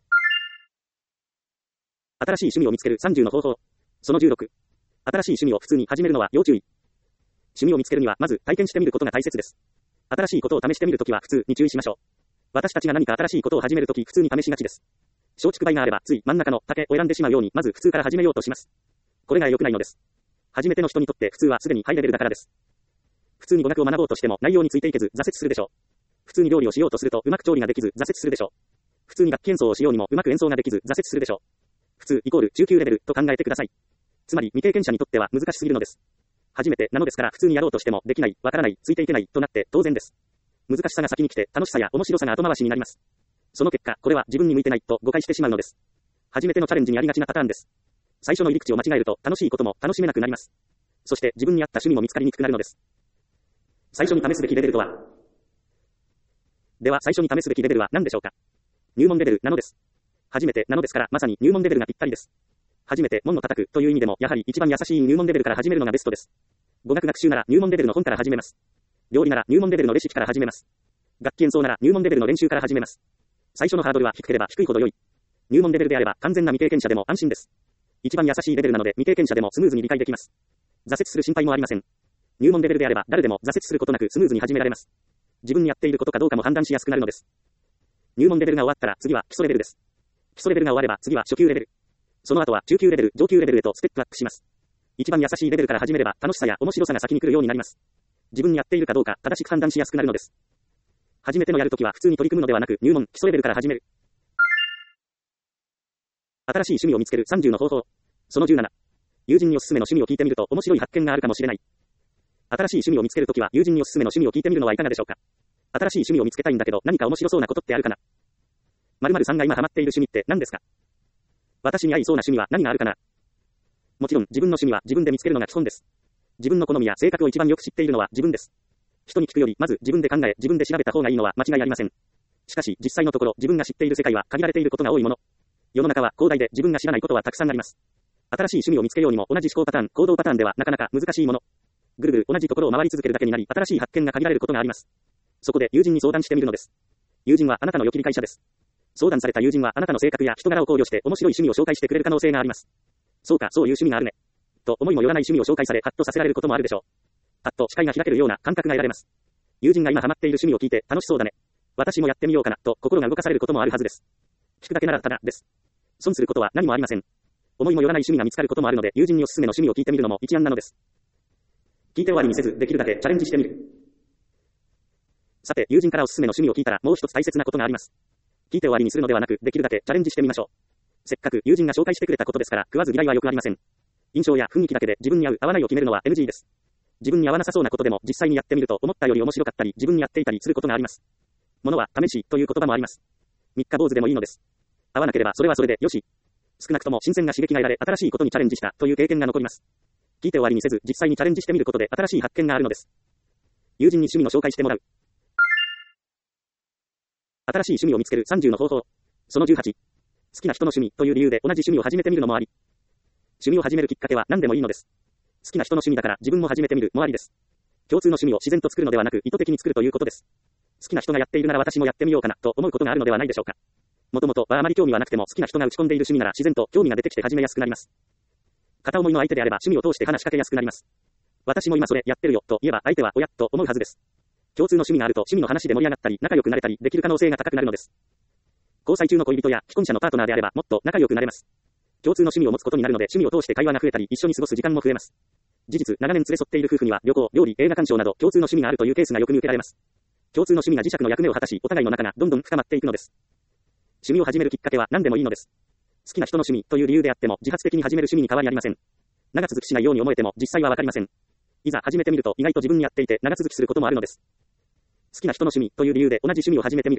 新しい趣味を見つける30の方法。その16。新しい趣味を普通に始めるのは要注意。趣味を見つけるにはまず体験してみることが大切です。新しいことを試してみるときは普通に注意しましょう。私たちが何か新しいことを始めるとき普通に試しがちです。松竹梅があればつい真ん中の竹を選んでしまうようにまず普通から始めようとします。これが良くないのです。初めての人にとって普通はすでにハイレベルだからです。普通に語学を学ぼうとしても内容についていけず挫折するでしょう。普通に料理をしようとするとうまく調理ができず挫折するでしょう。普通に楽器演奏をしようにもうまく演奏ができず挫折するでしょう。普通イコール中級レベルと考えてください。つまり未経験者にとっては難しすぎるのです。初めてなのですから普通にやろうとしてもできない、わからない、ついていけないとなって当然です。難しさが先に来て楽しさや面白さが後回しになります。その結果これは自分に向いてないと誤解してしまうのです。 初めてのチャレンジにありがちなパターンです。最初の入り口を間違えると楽しいことも楽しめなくなります。そして自分に合った趣味も見つかりにくくなるのです。最初に試すべきレベルとは。では最初に試すべきレベルは何でしょうか。入門レベルなのです。初めてなのですからまさに入門レベルがぴったりです。初めて門を叩くという意味でもやはり一番優しい入門レベルから始めるのがベストです。語学学習なら入門レベルの本から始めます。料理なら入門レベルのレシピから始めます。楽器演奏なら入門レベルの練習から始めます。最初のハードルは低ければ低いほど良い。入門レベルであれば完全な未経験者でも安心です。一番優しいレベルなので未経験者でもスムーズに理解できます。挫折する心配もありません。入門レベルであれば誰でも挫折することなくスムーズに始められます。自分にやっていることかどうかも判断しやすくなるのです。入門レベルが終わったら次は基礎レベルです。基礎レベルが終われば次は初級レベル。その後は中級レベル、上級レベルへとステップアップします。一番優しいレベルから始めれば楽しさや面白さが先に来るようになります。自分にやっているかどうか正しく判断しやすくなるのです。初めてのやるときは普通に取り組むのではなく入門、基礎レベルから始める。新しい趣味を見つける30の方法。その17。友人におすすめの趣味を聞いてみると面白い発見があるかもしれない。新しい趣味を見つけるときは友人におすすめの趣味を聞いてみるのはいかがでしょうか。新しい趣味を見つけたいんだけど何か面白そうなことってあるかな。〇〇さんが今ハマっている趣味って何ですか。私に合いそうな趣味は何があるかな。もちろん自分の趣味は自分で見つけるのが基本です。自分の好みや性格を一番よく知っているのは自分です。人に聞くよりまず自分で考え自分で調べた方がいいのは間違いありません。しかし実際のところ自分が知っている世界は限られていることが多いもの。世の中は広大で自分が知らないことはたくさんあります。新しい趣味を見つけようにも同じ思考パターン、行動パターンではなかなか難しいもの。ぐるぐる同じところを回り続けるだけになり新しい発見が限られることがあります。そこで友人に相談してみるのです。友人はあなたの良き理解者です。相談された友人はあなたの性格や人柄を考慮して面白い趣味を紹介してくれる可能性があります。そうか、そういう趣味があるね。と思いもよらない趣味を紹介されハッとさせられることもあるでしょう。パッと視界が開けるような感覚が得られます。友人が今ハマっている趣味を聞いて楽しそうだね。私もやってみようかなと心が動かされることもあるはずです。聞くだけならただです。損することは何もありません。思いもよらない趣味が見つかることもあるので友人におすすめの趣味を聞いてみるのも一案なのです。聞いて終わりにせずできるだけチャレンジしてみる。さて友人からおすすめの趣味を聞いたらもう一つ大切なことがあります。聞いて終わりにするのではなくできるだけチャレンジしてみましょう。せっかく友人が紹介してくれたことですから食わず嫌いはよくありません。印象や雰囲気だけで自分に合う合わないを決めるのは NG です。自分に合わなさそうなことでも実際にやってみると思ったより面白かったり自分にやっていたりすることがあります。ものは試しという言葉もあります。三日坊主でもいいのです。合わなければそれはそれでよし。少なくとも新鮮な刺激が得られ新しいことにチャレンジしたという経験が残ります。聞いて終わりにせず実際にチャレンジしてみることで新しい発見があるのです。友人に趣味の紹介してもらう。新しい趣味を見つける30の方法。その18。好きな人の趣味という理由で同じ趣味を始めてみるのもあり。趣味を始めるきっかけは何でもいいのです。好きな人の趣味だから自分も始めてみるもありです。共通の趣味を自然と作るのではなく意図的に作るということです。好きな人がやっているなら私もやってみようかなと思うことがあるのではないでしょうか。もともとはあまり興味はなくても好きな人が打ち込んでいる趣味なら自然と興味が出てきて始めやすくなります。片思いの相手であれば趣味を通して話しかけやすくなります。私も今それやってるよと言えば相手はおやと思うはずです。共通の趣味があると趣味の話で盛り上がったり仲良くなれたりできる可能性が高くなるのです。交際中の恋人や既婚者のパートナーであればもっと仲良くなれます。共通の趣味を持つことになるので趣味を通して会話が増えたり一緒に過ごす時間も増えます。事実長年連れ添っている夫婦には旅行、料理、映画鑑賞など共通の趣味があるというケースがよく見受けられます。共通の趣味が磁石の役目を果たしお互いの仲がどんどん深まっていくのです。趣味を始めるきっかけは何でもいいのです。好きな人の趣味という理由であっても自発的に始める趣味に変わりありません。長続きしないように思えても実際はわかりません。いざ始めてみると意外と自分にやっていて長続きすることもあるのです。好きな人の趣味という理由で同じ趣味を始めてみる。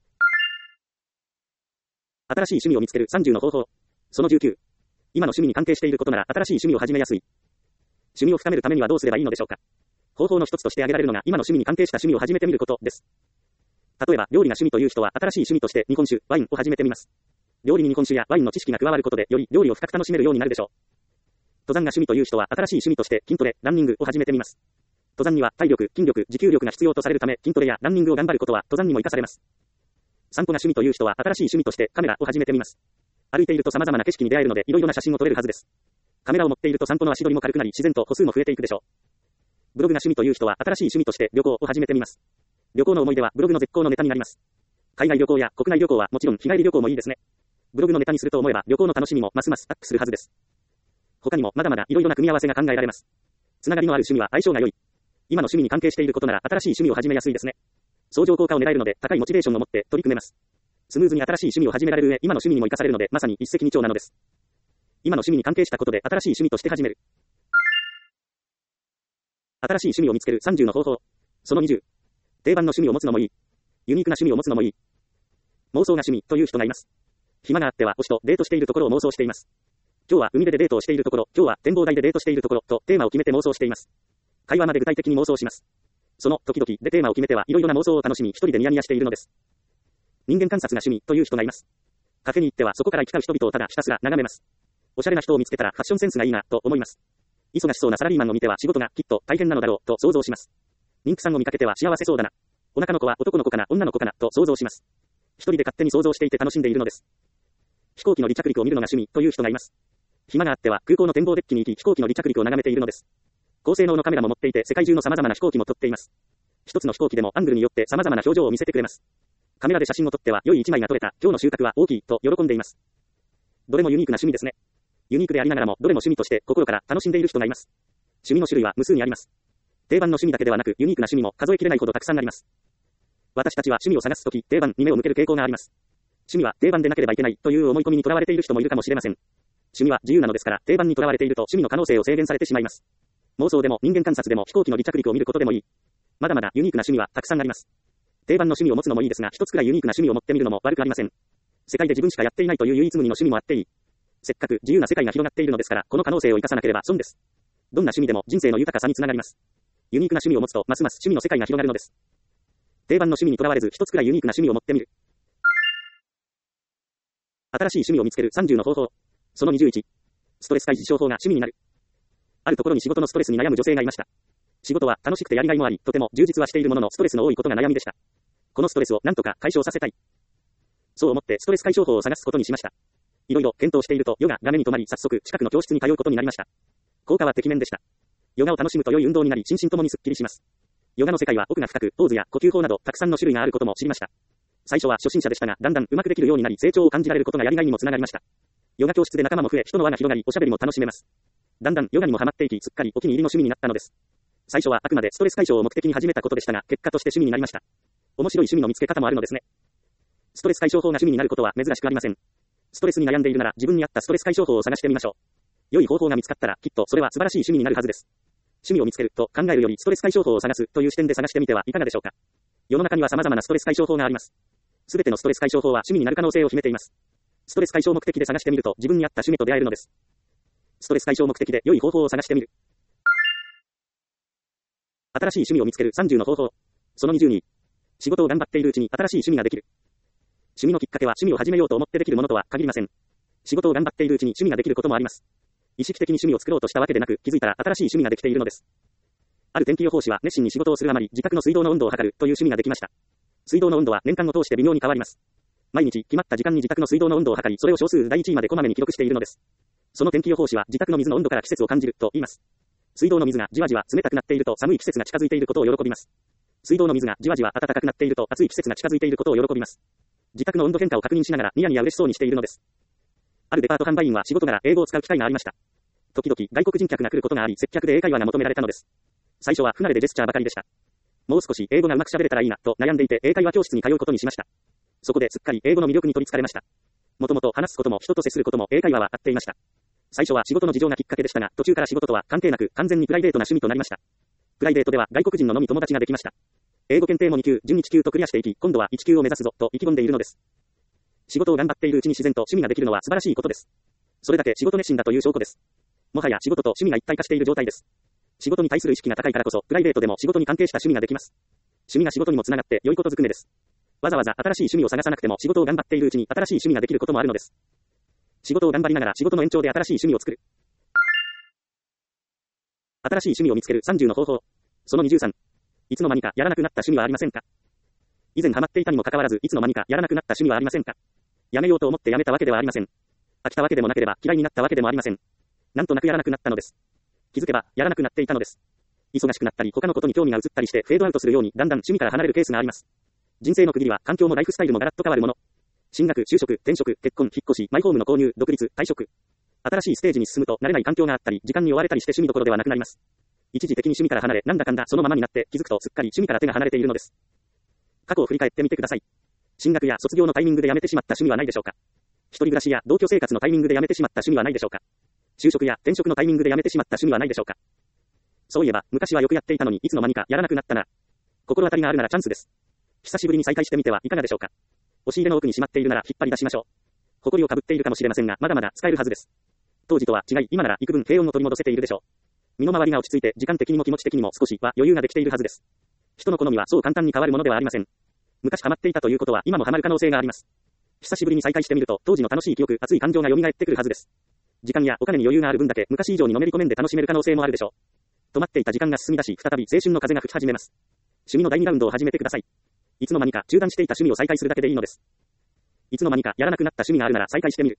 新しい趣味を見つける30の方法。その19。今の趣味に関係していることなら新しい趣味を始めやすい。趣味を深めるためにはどうすればいいのでしょうか。方法の一つとして挙げられるのが今の趣味に関係した趣味を始めてみることです。例えば料理が趣味という人は新しい趣味として日本酒、ワインを始めてみます。料理に日本酒やワインの知識が加わることでより料理を深く楽しめるようになるでしょう。登山が趣味という人は新しい趣味として筋トレ、ランニングを始めてみます。登山には体力、筋力、持久力が必要とされるため筋トレやランニングを頑張ることは登山にも活かされます。散歩が趣味という人は新しい趣味としてカメラを始めてみます。歩いていると様々な景色に出会えるのでいろいろな写真を撮れるはずです。カメラを持っていると散歩の足取りも軽くなり自然と歩数も増えていくでしょう。ブログが趣味という人は新しい趣味として旅行を始めてみます。旅行の思い出はブログの絶好のネタになります。海外旅行や国内旅行はもちろん日帰り旅行もいいですね。ブログのネタにすると思えば旅行の楽しみもますますアップするはずです。他にもまだまだいろいろな組み合わせが考えられます。つながりのある趣味は相性が良い。今の趣味に関係していることなら新しい趣味を始めやすいですね。相乗効果を狙えるので高いモチベーションを持って取り組めます。スムーズに新しい趣味を始められる上、今の趣味にも活かされるのでまさに一石二鳥なのです。今の趣味に関係したことで新しい趣味として始める。新しい趣味を見つける30の方法。その20。定番の趣味を持つのもいい。ユニークな趣味を持つのもいい。妄想が趣味という人がいます。 暇があっては推しとデートしているところを妄想しています。今日は海辺でデートをしているところ、今日は展望台でデートしているところとテーマを決めて妄想しています。会話まで具体的に妄想します。その時々でテーマを決めてはいろいろな妄想を楽しみ一人でニヤニヤしているのです。人間観察が趣味という人がいます。カフェに行ってはそこから行き交う人々をただひたすら眺めます。おしゃれな人を見つけたらファッションセンスがいいなと思います。忙しそうなサラリーマンを見ては仕事がきっと大変なのだろうと想像します。妊婦さんを見かけては幸せそうだな。お腹の子は男の子かな女の子かなと想像します。一人で勝手に想像していて楽しんでいるのです。飛行機の離着陸を見るのが趣味という人がいます。暇があっては空港の展望デッキに行き飛行機の離着陸を眺めているのです。高性能のカメラも持っていて世界中の様々な飛行機も撮っています。一つの飛行機でもアングルによって様々な表情を見せてくれます。カメラで写真を撮っては良い一枚が撮れた、今日の収穫は大きいと喜んでいます。どれもユニークな趣味ですね。ユニークでありながらもどれも趣味として心から楽しんでいる人がいます。趣味の種類は無数にあります。定番の趣味だけではなくユニークな趣味も数えきれないほどたくさんあります。私たちは趣味を探すとき定番に目を向ける傾向があります。趣味は定番でなければいけないという思い込みにとらわれている人もいるかもしれません。趣味は自由なのですから定番にとらわれていると趣味の可能性を制限されてしまいます。妄想でも人間観察でも飛行機の離着陸を見ることでもいい。まだまだユニークな趣味はたくさんあります。定番の趣味を持つのもいいですが、一つくらいユニークな趣味を持ってみるのも悪くありません。世界で自分しかやっていないという唯一無二の趣味もあっていい。せっかく自由な世界が広がっているのですから、この可能性を生かさなければ損です。どんな趣味でも人生の豊かさにつながります。ユニークな趣味を持つと、ますます趣味の世界が広がるのです。定番の趣味にとらわれず、一つくらいユニークな趣味を持ってみる。新しい趣味を見つける30の方法。その21。ストレス解消法が趣味になる。あるところに仕事のストレスに悩む女性がいました。仕事は楽しくてやりがいもあり、とても充実はしているもののストレスの多いことが悩みでした。このストレスを何とか解消させたい。そう思ってストレス解消法を探すことにしました。いろいろ検討しているとヨガが目に留まり、早速近くの教室に通うことになりました。効果はてきめんでした。ヨガを楽しむと良い運動になり、心身ともにスッキリします。ヨガの世界は奥が深く、ポーズや呼吸法などたくさんの種類があることも知りました。最初は初心者でしたが、だんだんうまくできるようになり、成長を感じられることがやりがいにもつながりました。ヨガ教室で仲間も増え、人の輪が広がり、おしゃべりも楽しめます。だんだんヨガにもハマっていき、すっかりお気に入りの趣味になったのです。最初はあくまでストレス解消を目的に始めたことでしたが、結果として趣味になりました。面白い趣味の見つけ方もあるのですね。ストレス解消法が趣味になることは珍しくありません。ストレスに悩んでいるなら自分に合ったストレス解消法を探してみましょう。良い方法が見つかったらきっとそれは素晴らしい趣味になるはずです。趣味を見つけると考えるよりストレス解消法を探すという視点で探してみてはいかがでしょうか。世の中には様々なストレス解消法があります。すべてのストレス解消法は趣味になる可能性を秘めています。ストレス解消目的で探してみると自分に合った趣味と出会えるのです。ストレス解消目的で良い方法を探してみる。新しい趣味を見つける30の方法。その20に、仕事を頑張っているうちに新しい趣味ができる。趣味のきっかけは趣味を始めようと思ってできるものとは限りません。仕事を頑張っているうちに趣味ができることもあります。意識的に趣味を作ろうとしたわけでなく、気づいたら新しい趣味ができているのです。ある天気予報士は熱心に仕事をするあまり、自宅の水道の温度を測るという趣味ができました。水道の温度は年間を通して微妙に変わります。毎日決まった時間に自宅の水道の温度を測り、それを小数第1位までこまめに記録しているのです。その天気予報士は自宅の水の温度から季節を感じると言います。水道の水がじわじわ冷たくなっていると寒い季節が近づいていることを喜びます。水道の水がじわじわ暖かくなっていると暑い季節が近づいていることを喜びます。自宅の温度変化を確認しながらニヤニヤ嬉しそうにしているのです。あるデパート販売員は仕事柄英語を使う機会がありました。時々外国人客が来ることがあり、接客で英会話が求められたのです。最初は不慣れでジェスチャーばかりでした。もう少し英語がうまく喋れたらいいなと悩んでいて英会話教室に通うことにしました。そこですっかり英語の魅力に取り憑かれました。もともと話すことも人と接することも英会話は合っていました。最初は仕事の事情がきっかけでしたが、途中から仕事とは関係なく完全にプライベートな趣味となりました。プライベートでは外国人の飲み友達ができました。英語検定も2級、準1級とクリアしていき、今度は1級を目指すぞと意気込んでいるのです。仕事を頑張っているうちに自然と趣味ができるのは素晴らしいことです。それだけ仕事熱心だという証拠です。もはや仕事と趣味が一体化している状態です。仕事に対する意識が高いからこそ、プライベートでも仕事に関係した趣味ができます。趣味が仕事にもつながって良いことずくめです。わざわざ新しい趣味を探さなくても仕事を頑張っているうちに新しい趣味ができることもあるのです。仕事を頑張りながら仕事の延長で新しい趣味を作る。新しい趣味を見つける30の方法。その23。いつの間にかやらなくなった趣味はありませんか？以前ハマっていたにもかかわらず、いつの間にかやらなくなった趣味はありませんか？やめようと思ってやめたわけではありません。飽きたわけでもなければ嫌いになったわけでもありません。なんとなくやらなくなったのです。気づけばやらなくなっていたのです。忙しくなったり他のことに興味が移ったりしてフェードアウトするようにだんだん趣味から離れるケースがあります。人生の区切りは環境もライフスタイルもガラッと変わるもの。進学、就職、転職、結婚、引っ越し、マイホームの購入、独立、退職。新しいステージに進むと慣れない環境があったり、時間に追われたりして趣味どころではなくなります。一時的に趣味から離れ、なんだかんだそのままになって気づくとすっかり趣味から手が離れているのです。過去を振り返ってみてください。進学や卒業のタイミングで辞めてしまった趣味はないでしょうか？一人暮らしや同居生活のタイミングで辞めてしまった趣味はないでしょうか？就職や転職のタイミングで辞めてしまった趣味はないでしょうか？そういえば、昔はよくやっていたのにいつの間にかやらなくなったな。心当たりがあるならチャンスです。久しぶりに再開してみてはいかがでしょうか？押し入れの奥にしまっているなら引っ張り出しましょう。 誇りをかぶっているかもしれませんが、まだまだ使えるはずです。当時とは違い、今なら幾分平穏を取り戻せているでしょう。身の回りが落ち着いて、時間的にも気持ち的にも少しは余裕ができているはずです。人の好みはそう簡単に変わるものではありません。昔ハマっていたということは今もハマる可能性があります。久しぶりに再会してみると、当時の楽しい記憶、熱い感情が蘇ってくるはずです。時間やお金に余裕がある分だけ昔以上にのめり込めんで楽しめる可能性もあるでしょう。止まっていた時間が進み出し、再び青春の風が吹き始めます。趣味の第2ラウンドを始めてください。いつの間にか中断していた趣味を再開するだけでいいのです。いつの間にかやらなくなった趣味があるなら再開してみる。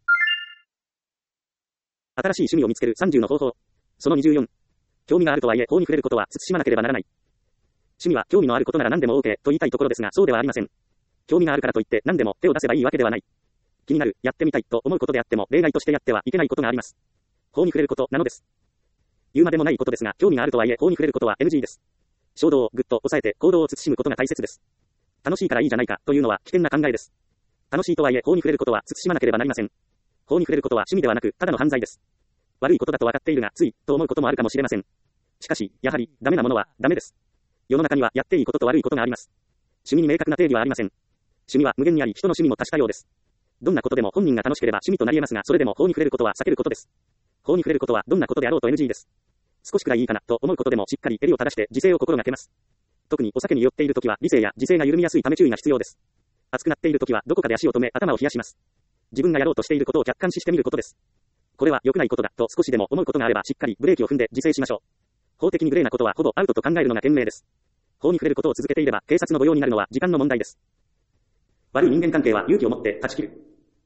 新しい趣味を見つける30の方法。その24。興味があるとはいえ法に触れることは慎まなければならない。趣味は興味のあることなら何でも OK と言いたいところですが、そうではありません。興味があるからといって何でも手を出せばいいわけではない。気になる、やってみたいと思うことであっても例外としてやってはいけないことがあります。法に触れることなのです。言うまでもないことですが、興味があるとはいえ法に触れることは NG です。衝動をぐっと抑えて行動を慎むことが大切です。楽しいからいいじゃないかというのは危険な考えです。楽しいとはいえ法に触れることは慎まなければなりません。法に触れることは趣味ではなくただの犯罪です。悪いことだと分かっているがついと思うこともあるかもしれません。しかし、やはりダメなものはダメです。世の中にはやっていいことと悪いことがあります。趣味に明確な定義はありません。趣味は無限にあり、人の趣味も多種多様です。どんなことでも本人が楽しければ趣味となり得ますが、それでも法に触れることは避けることです。法に触れることはどんなことであろうと NG です。少しくらいいいかなと思うことでもしっかり襟を正して自制を心がけます。特にお酒に酔っているときは理性や自制が緩みやすいため注意が必要です。熱くなっているときはどこかで足を止め頭を冷やします。自分がやろうとしていることを客観視してみることです。これは良くないことだと少しでも思うことがあればしっかりブレーキを踏んで自制しましょう。法的にグレーなことはほぼアウトと考えるのが賢明です。法に触れることを続けていれば警察の御用になるのは時間の問題です。悪い人間関係は勇気を持って断ち切る。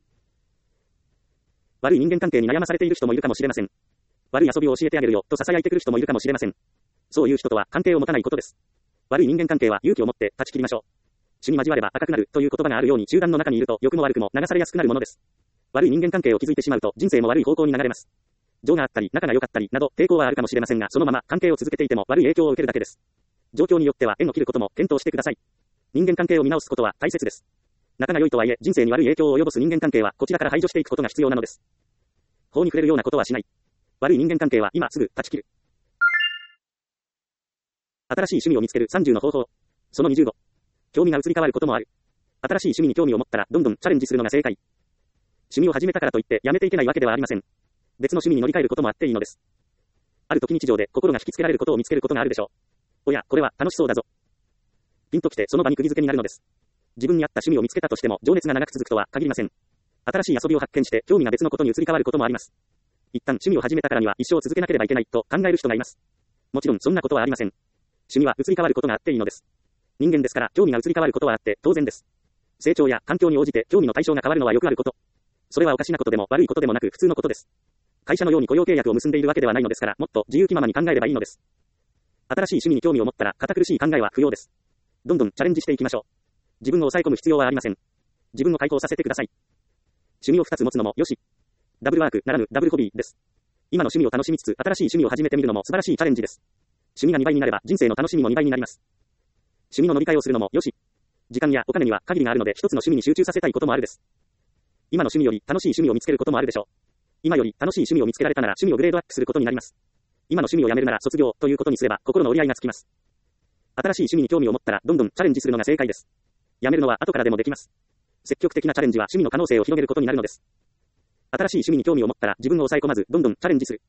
悪い人間関係に悩まされている人もいるかもしれません。悪い遊びを教えてあげるよと囁いてくる人もいるかもしれません。そういう人とは関係を持たないことです。悪い人間関係は勇気を持って断ち切りましょう。血に交われば赤くなるという言葉があるように集団の中にいると良くも悪くも流されやすくなるものです。悪い人間関係を築いてしまうと人生も悪い方向に流れます。情があったり仲が良かったりなど抵抗はあるかもしれませんが、そのまま関係を続けていても悪い影響を受けるだけです。状況によっては縁を切ることも検討してください。人間関係を見直すことは大切です。仲が良いとはいえ人生に悪い影響を及ぼす人間関係はこちらから排除していくことが必要なのです。法に触れるようなことはしない。悪い人間関係は今すぐ断ち切る。新しい趣味を見つける30の方法。その25。興味が移り変わることもある。新しい趣味に興味を持ったらどんどんチャレンジするのが正解。趣味を始めたからといってやめていけないわけではありません。別の趣味に乗り換えることもあっていいのです。ある時日常で心が引きつけられることを見つけることがあるでしょう。おや、これは楽しそうだぞ。ピンときてその場に釘付けになるのです。自分に合った趣味を見つけたとしても情熱が長く続くとは限りません。新しい遊びを発見して興味が別のことに移り変わることもあります。一旦趣味を始めたからには一生続けなければいけないと考える人がいます。もちろんそんなことはありません。趣味は移り変わることがあっていいのです。人間ですから興味が移り変わることはあって当然です。成長や環境に応じて興味の対象が変わるのはよくあること。それはおかしなことでも悪いことでもなく普通のことです。会社のように雇用契約を結んでいるわけではないのですから、もっと自由気ままに考えればいいのです。新しい趣味に興味を持ったら堅苦しい考えは不要です。どんどんチャレンジしていきましょう。自分を抑え込む必要はありません。自分を解放させてください。趣味を2つ持つのもよし。ダブルワークならぬダブルホビーです。今の趣味を楽しみつつ新しい趣味を始めてみるのも素晴らしいチャレンジです。趣味が2倍になれば人生の楽しみも2倍になります。趣味の乗り換えをするのもよし。時間やお金には限りがあるので一つの趣味に集中させたいこともあるです。今の趣味より楽しい趣味を見つけることもあるでしょう。今より楽しい趣味を見つけられたなら趣味をグレードアップすることになります。今の趣味をやめるなら卒業ということにすれば心の折り合いがつきます。新しい趣味に興味を持ったらどんどんチャレンジするのが正解です。やめるのは後からでもできます。積極的なチャレンジは趣味の可能性を広げることになるのです。新しい趣味に興味を持ったら自分を抑え込まずどんどんチャレンジする。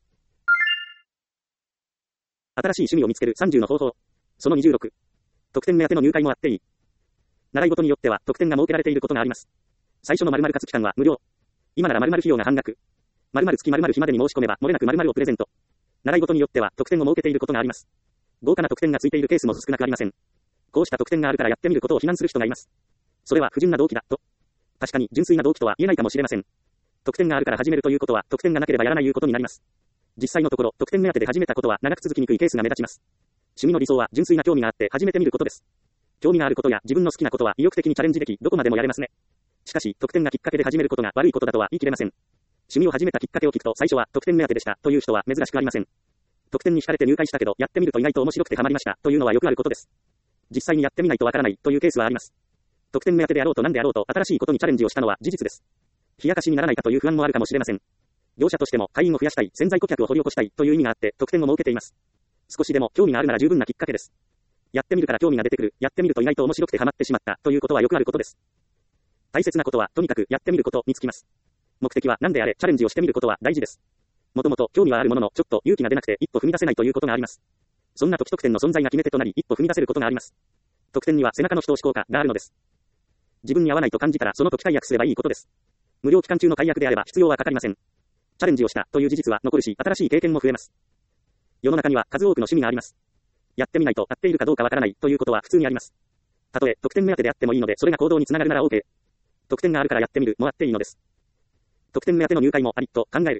新しい趣味を見つける30の方法。その26。特典目当ての入会もあっていい。習い事によっては特典が設けられていることがあります。最初の〇〇活期間は無料。今なら〇〇費用が半額。〇〇月〇〇日までに申し込めば漏れなく〇〇をプレゼント。習い事によっては特典を設けていることがあります。豪華な特典がついているケースも少なくありません。こうした特典があるからやってみることを非難する人がいます。それは不純な動機だと。確かに純粋な動機とは言えないかもしれません。特典があるから始めるということは特典がなければやらないいうことになります。実際のところ特典目当てで始めたことは長く続きにくいケースが目立ちます。趣味の理想は純粋な興味があって始めてみることです。興味があることや自分の好きなことは意欲的にチャレンジできどこまでもやれますね。しかし特典がきっかけで始めることが悪いことだとは言い切れません。趣味を始めたきっかけを聞くと最初は特典目当てでしたという人は珍しくありません。特典に惹かれて入会したけどやってみると意外と面白くてハマりましたというのはよくあることです。実際にやってみないとわからないというケースはあります。特典目当てであろうと何であろうと新しいことにチャレンジをしたのは事実です。冷やかしにならないかという不安もあるかもしれません。業者としても会員を増やしたい、潜在顧客を掘り起こしたいという意味があって特典を設けています。少しでも興味があるなら十分なきっかけです。やってみるから興味が出てくる、やってみると意外と面白くてハマってしまったということはよくあることです。 大切なことはとにかくやってみることにつきます。目的は何であれチャレンジをしてみることは大事です。もともと興味はあるもののちょっと勇気が出なくて一歩踏み出せないということがあります。そんな時得点の存在が決め手となり一歩踏み出せることがあります。得点には背中の人押し効果があるのです。自分に合わないと感じたらその時解約すればいいことです。無料期間中の解約であれば必要はかかりません。チャレンジをしたという事実は残るし、新しい経験も増えます。世の中には数多くの趣味があります。やってみないと合っているかどうかわからないということは普通にあります。たとえ得点目当てであってもいいので、それが行動につながるなら OK。得点があるからやってみるもあっていいのです。得点目当ての入会もありと考える。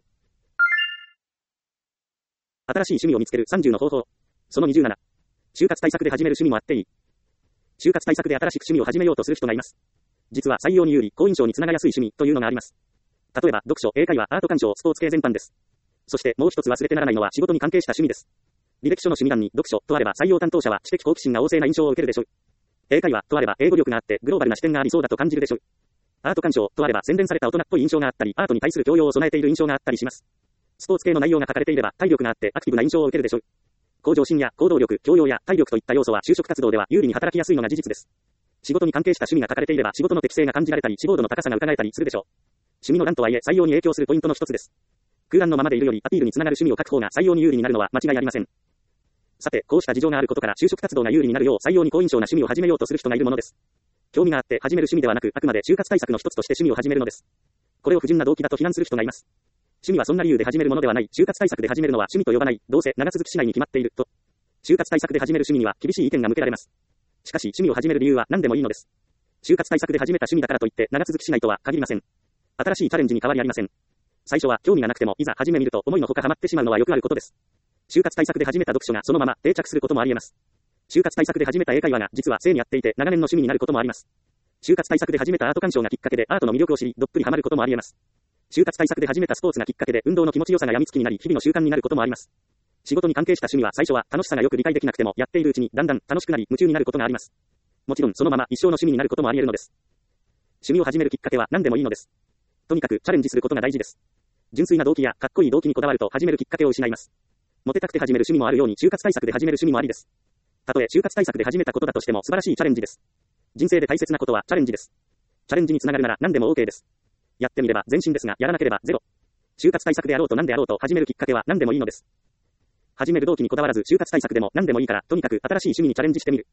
新しい趣味を見つける30の方法。その27。就活対策で始める趣味もあっていい。就活対策で新しく趣味を始めようとする人がいます。実は採用に有利、好印象につながりやすい趣味というのがあります。例えば、読書、英会話、アート鑑賞、スポーツ系全般です。そしてもう一つ忘れてならないのは仕事に関係した趣味です。履歴書の趣味欄に読書とあれば採用担当者は知的好奇心が旺盛な印象を受けるでしょう。英会話とあれば英語力があってグローバルな視点がありそうだと感じるでしょう。アート鑑賞とあれば洗練された大人っぽい印象があったり、アートに対する教養を備えている印象があったりします。スポーツ系の内容が書かれていれば体力があってアクティブな印象を受けるでしょう。向上心や行動力、教養や体力といった要素は就職活動では有利に働きやすいのが事実です。仕事に関係した趣味が書かれていれば仕事の適性が感じられたり、志望度の高さが伺えたりするでしょう。趣味の欄とはいえ採用に影響するポイントの一つです。空欄のままでいるよりアピールにつながる趣味を書く方が採用に有利になるのは間違いありません。さて、こうした事情があることから就職活動が有利になるよう採用に好印象な趣味を始めようとする人がいるものです。興味があって始める趣味ではなく、あくまで就活対策の一つとして趣味を始めるのです。これを不純な動機だと非難する人がいます。趣味はそんな理由で始めるものではない。就活対策で始めるのは趣味と呼ばない。どうせ長続きしないに決まっていると。就活対策で始める趣味には厳しい意見が向けられます。しかし趣味を始める理由は何でもいいのです。就活対策で始めた趣味だからといって長続きしないとは限りません。新しいチャレンジに変わりありません。最初は興味がなくてもいざ始めみると思いのほかハマってしまうのはよくあることです。就活対策で始めた読書がそのまま定着することもあり得ます。就活対策で始めた英会話が実は性に合っていて長年の趣味になることもあります。就活対策で始めたアート鑑賞がきっかけでアートの魅力を知りどっぷりハマることもあり得ます。就活対策で始めたスポーツがきっかけで運動の気持ちよさが病みつきになり日々の習慣になることもあります。仕事に関係した趣味は最初は楽しさがよく理解できなくてもやっているうちにだんだん楽しくなり夢中になることがあります。もちろんそのまま一生の趣味になることもあり得るのです。趣味を始めるきっかけは何でもいいのです。とにかくチャレンジすることが大事です。純粋な動機やかっこいい動機にこだわると始めるきっかけを失います。モテたくて始める趣味もあるように就活対策で始める趣味もありです。たとえ就活対策で始めたことだとしても素晴らしいチャレンジです。人生で大切なことはチャレンジです。チャレンジにつながるなら何でも OK です。やってみれば前進ですがやらなければゼロ。就活対策であろうと何であろうと始めるきっかけは何でもいいのです。始める動機にこだわらず就活対策でも何でもいいからとにかく新しい趣味にチャレンジしてみる。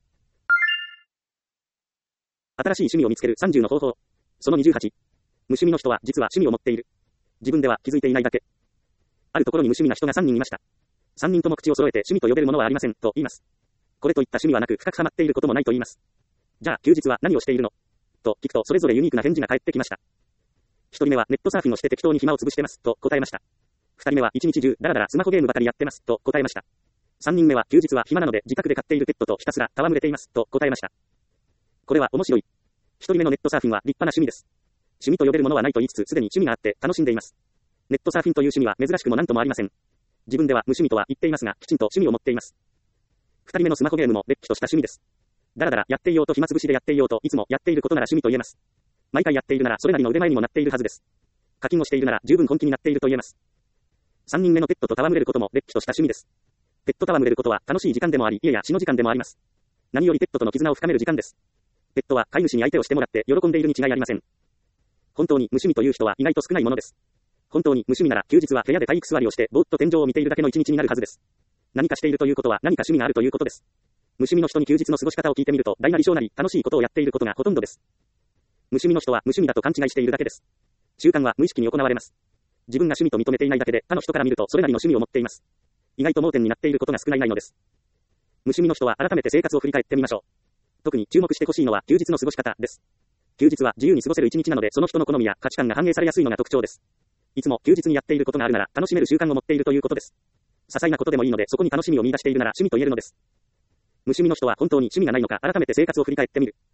新しい趣味を見つける30の方法。その28。無趣味の人は実は趣味を持っている。自分では気づいていないだけ。あるところに無趣味な人が3人いました。3人とも口を揃えて趣味と呼べるものはありませんと言います。これといった趣味はなく深くハマっていることもないと言います。じゃあ休日は何をしているのと聞くとそれぞれユニークな返事が返ってきました。1人目はネットサーフィンをして適当に暇を潰してますと答えました。2人目は一日中ダラダラスマホゲームばかりやってますと答えました。3人目は休日は暇なので自宅で飼っているペットとひたすら戯れていますと答えました。これは面白い。1人目のネットサーフィンは立派な趣味です。趣味と呼べるものはないと言いつつすでに趣味があって楽しんでいます。ネットサーフィンという趣味は珍しくも何ともありません。自分では無趣味とは言っていますがきちんと趣味を持っています。2人目のスマホゲームもれっきとした趣味です。だらだらやっていようと暇つぶしでやっていようといつもやっていることなら趣味と言えます。毎回やっているならそれなりの腕前にもなっているはずです。課金をしているなら十分本気になっていると言えます。3人目のペットと戯れることもれっきとした趣味です。ペットと戯れることは楽しい時間でもあり家や死の時間でもあります。何よりペットとの絆を深める時間です。ペットは飼い主に相手をしてもらって喜んでいるに違いありません。本当に無趣味という人は意外と少ないものです。本当に無趣味なら休日は部屋で体育座りをしてぼーっと天井を見ているだけの一日になるはずです。何かしているということは何か趣味があるということです。無趣味の人に休日の過ごし方を聞いてみると大なり小なり楽しいことをやっていることがほとんどです。無趣味の人は無趣味だと勘違いしているだけです。習慣は無意識に行われます。自分が趣味と認めていないだけで他の人から見るとそれなりの趣味を持っています。意外と盲点になっていることが少ないのです。無趣味の人は改めて生活を振り返ってみましょう。特に注目してほしいのは休日の過ごし方です。休日は自由に過ごせる一日なのでその人の好みや価値観が反映されやすいのが特徴です。いつも休日にやっていることがあるなら楽しめる習慣を持っているということです。些細なことでもいいのでそこに楽しみを見出しているなら趣味と言えるのです。無趣味の人は本当に趣味がないのか改めて生活を振り返ってみる。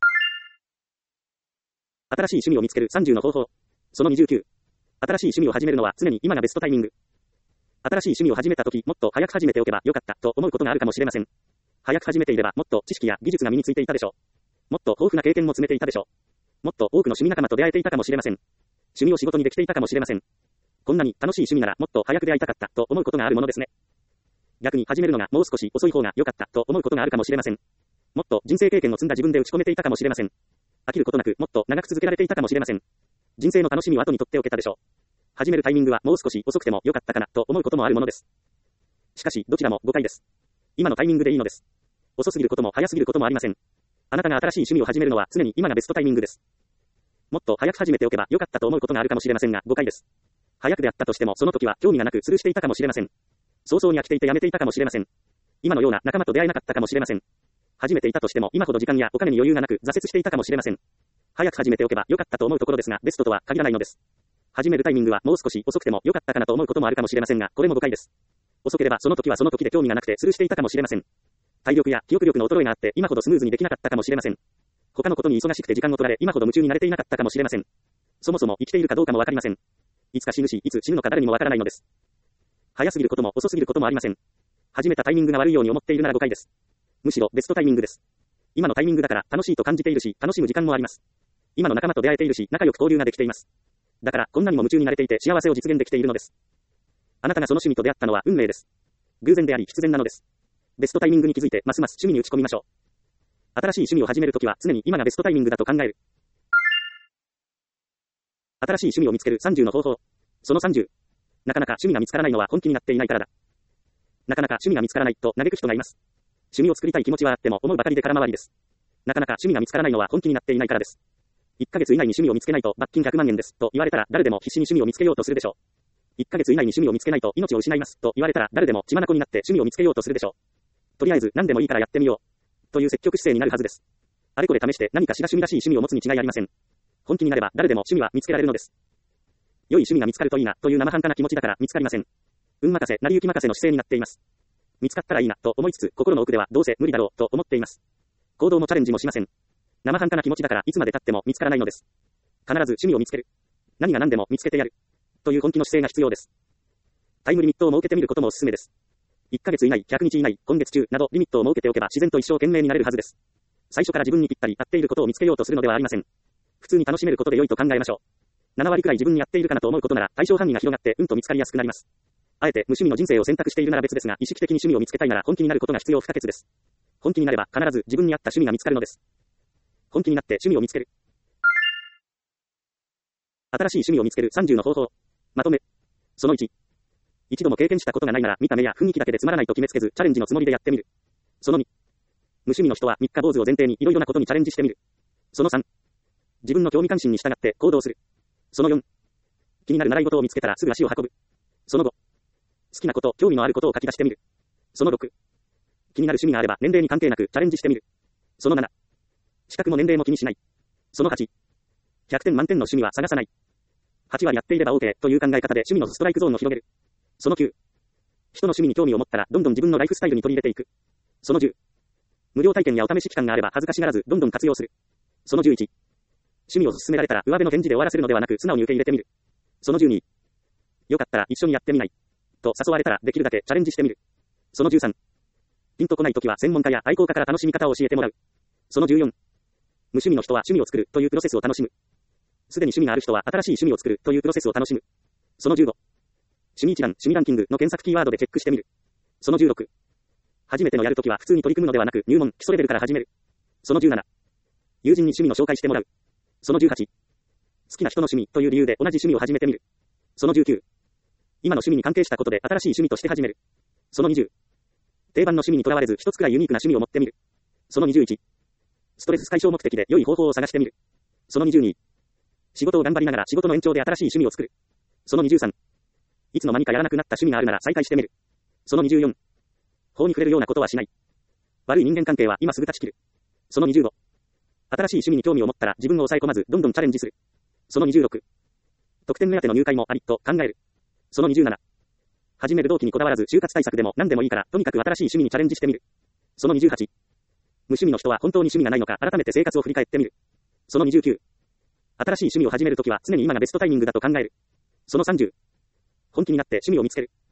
新しい趣味を見つける30の方法。その29。新しい趣味を始めるのは常に今がベストタイミング。新しい趣味を始めたときもっと早く始めておけばよかったと思うことがあるかもしれません。早く始めていればもっと知識や技術が身についていたでしょう。もっと豊富な経験も積めていたでしょう。もっと多くの趣味仲間と出会えていたかもしれません。趣味を仕事にできていたかもしれません。こんなに楽しい趣味ならもっと早く出会いたかったと思うことがあるものですね。逆に始めるのがもう少し遅い方が良かったと思うことがあるかもしれません。もっと人生経験を積んだ自分で打ち込めていたかもしれません。 飽きることなくもっと長く続けられていたかもしれません。人生の楽しみを後に取っておけたでしょう。始めるタイミングはもう少し遅くても良かったかなと思うこともあるものです。しかし、どちらも誤解です。今のタイミングでいいのです。遅すぎることも早すぎることもありません。あなたが新しい趣味を始めるのは常に今がベストタイミングです。もっと早く始めておけば良かったと思うことがあるかもしれませんが、誤解です。早くであったとしてもその時は興味がなくスルーしていたかもしれません。早々に飽きていてやめていたかもしれません。今のような仲間と出会えなかったかもしれません。始めていたとしても今ほど時間やお金に余裕がなく挫折していたかもしれません。早く始めておけば良かったと思うところですが、ベストとは限らないのです。始めるタイミングはもう少し遅くても良かったかなと思うこともあるかもしれませんが、これも誤解です。遅ければその時はその時で興味がなくてスルーしていたかもしれません。体力や記憶力の衰えがあって今ほどスムーズにできなかったかもしれません。他のことに忙しくて時間を取られ今ほど夢中になれていなかったかもしれません。そもそも生きているかどうかもわかりません。いつか死ぬし、いつ死ぬのか誰にもわからないのです。早すぎることも遅すぎることもありません。始めたタイミングが悪いように思っているなら誤解です。むしろベストタイミングです。今のタイミングだから楽しいと感じているし、楽しむ時間もあります。今の仲間と出会えているし、仲良く交流ができています。だからこんなにも夢中になれていて幸せを実現できているのです。あなたがその趣味と出会ったのは運命です。偶然であり必然なのです。ベストタイミングに気づいてますます趣味に打ち込みましょう。新しい趣味を始めるときは常に今がベストタイミングだと考える。新しい趣味を見つける30の方法。その30。なかなか趣味が見つからないのは本気になっていないからだ。なかなか趣味が見つからないと嘆く人がいます。趣味を作りたい気持ちはあっても思うばかりで空回りです。なかなか趣味が見つからないのは本気になっていないからです。1ヶ月以内に趣味を見つけないと罰金100万円ですと言われたら誰でも必死に趣味を見つけようとするでしょう。1ヶ月以内に趣味を見つけないと命を失いますと言われたら誰でも血眼になって趣味を見つけようとするでしょう。とりあえず何でもいいからやってみよう。という積極姿勢になるはずです。あれこれ試して何かしら趣味らしい趣味を持つに違いありません。本気になれば誰でも趣味は見つけられるのです。良い趣味が見つかるといいなという生半可な気持ちだから見つかりません。運任せ、成り行き任せの姿勢になっています。見つかったらいいなと思いつつ心の奥ではどうせ無理だろうと思っています。行動もチャレンジもしません。生半可な気持ちだからいつまで経っても見つからないのです。必ず趣味を見つける。何が何でも見つけてやる。という本気の姿勢が必要です。タイムリミットを設けてみることもおすすめです。1ヶ月以内、100日以内、今月中などリミットを設けておけば自然と一生懸命になれるはずです。最初から自分にぴったり合っていることを見つけようとするのではありません。普通に楽しめることで良いと考えましょう。7割くらい自分に合っているかなと思うことなら対象範囲が広がってと見つかりやすくなります。あえて無趣味の人生を選択しているなら別ですが、意識的に趣味を見つけたいなら本気になることが必要不可欠です。本気になれば必ず自分に合った趣味が見つかるのです。本気になって趣味を見つける。新しい趣味を見つける30の方法。まとめ。その1。一度も経験したことがないなら見た目や雰囲気だけでつまらないと決めつけずチャレンジのつもりでやってみる。その2。無趣味の人は三日坊主を前提にいろいろなことにチャレンジしてみる。その3。自分の興味関心に従って行動する。その4。気になる習い事を見つけたらすぐ足を運ぶ。その5。好きなこと、興味のあることを書き出してみる。その6。気になる趣味があれば年齢に関係なくチャレンジしてみる。その7。資格も年齢も気にしない。その8。100点満点の趣味は探さない。8はやっていれば OK という考え方で趣味のストライクゾーンを広げる。その9。人の趣味に興味を持ったらどんどん自分のライフスタイルに取り入れていく。その10。無料体験やお試し期間があれば恥ずかしがらずどんどん活用する。その11。趣味を勧められたら上辺の返事で終わらせるのではなく素直に受け入れてみる。その12。よかったら一緒にやってみない。と誘われたらできるだけチャレンジしてみる。その13。ピンとこないときは専門家や愛好家から楽しみ方を教えてもらう。その14。無趣味の人は趣味を作るというプロセスを楽しむ。すでに趣味がある人は新しい趣味を作るというプロセスを楽しむ。その15。趣味一覧、趣味ランキングの検索キーワードでチェックしてみる。その16。初めてのやるときは普通に取り組むのではなく入門、基礎レベルから始める。その17。友人に趣味の紹介してもらう。その18。好きな人の趣味という理由で同じ趣味を始めてみる。その19。今の趣味に関係したことで新しい趣味として始める。その20。定番の趣味にとらわれず一つくらいユニークな趣味を持ってみる。その21。ストレス解消目的で良い方法を探してみる。その22。仕事を頑張りながら仕事の延長で新しい趣味を作る。その23。いつの間にかやらなくなった趣味があるなら再開してみる。その24。法に触れるようなことはしない。悪い人間関係は今すぐ断ち切る。その25。新しい趣味に興味を持ったら自分を抑え込まずどんどんチャレンジする。その26。得点目当ての入会もありと考える。その27。始める動機にこだわらず就活対策でも何でもいいからとにかく新しい趣味にチャレンジしてみる。その28。無趣味の人は本当に趣味がないのか改めて生活を振り返ってみる。その29。新しい趣味を始めるときは常に今がベストタイミングだと考える。その30。本気になって趣味を見つける。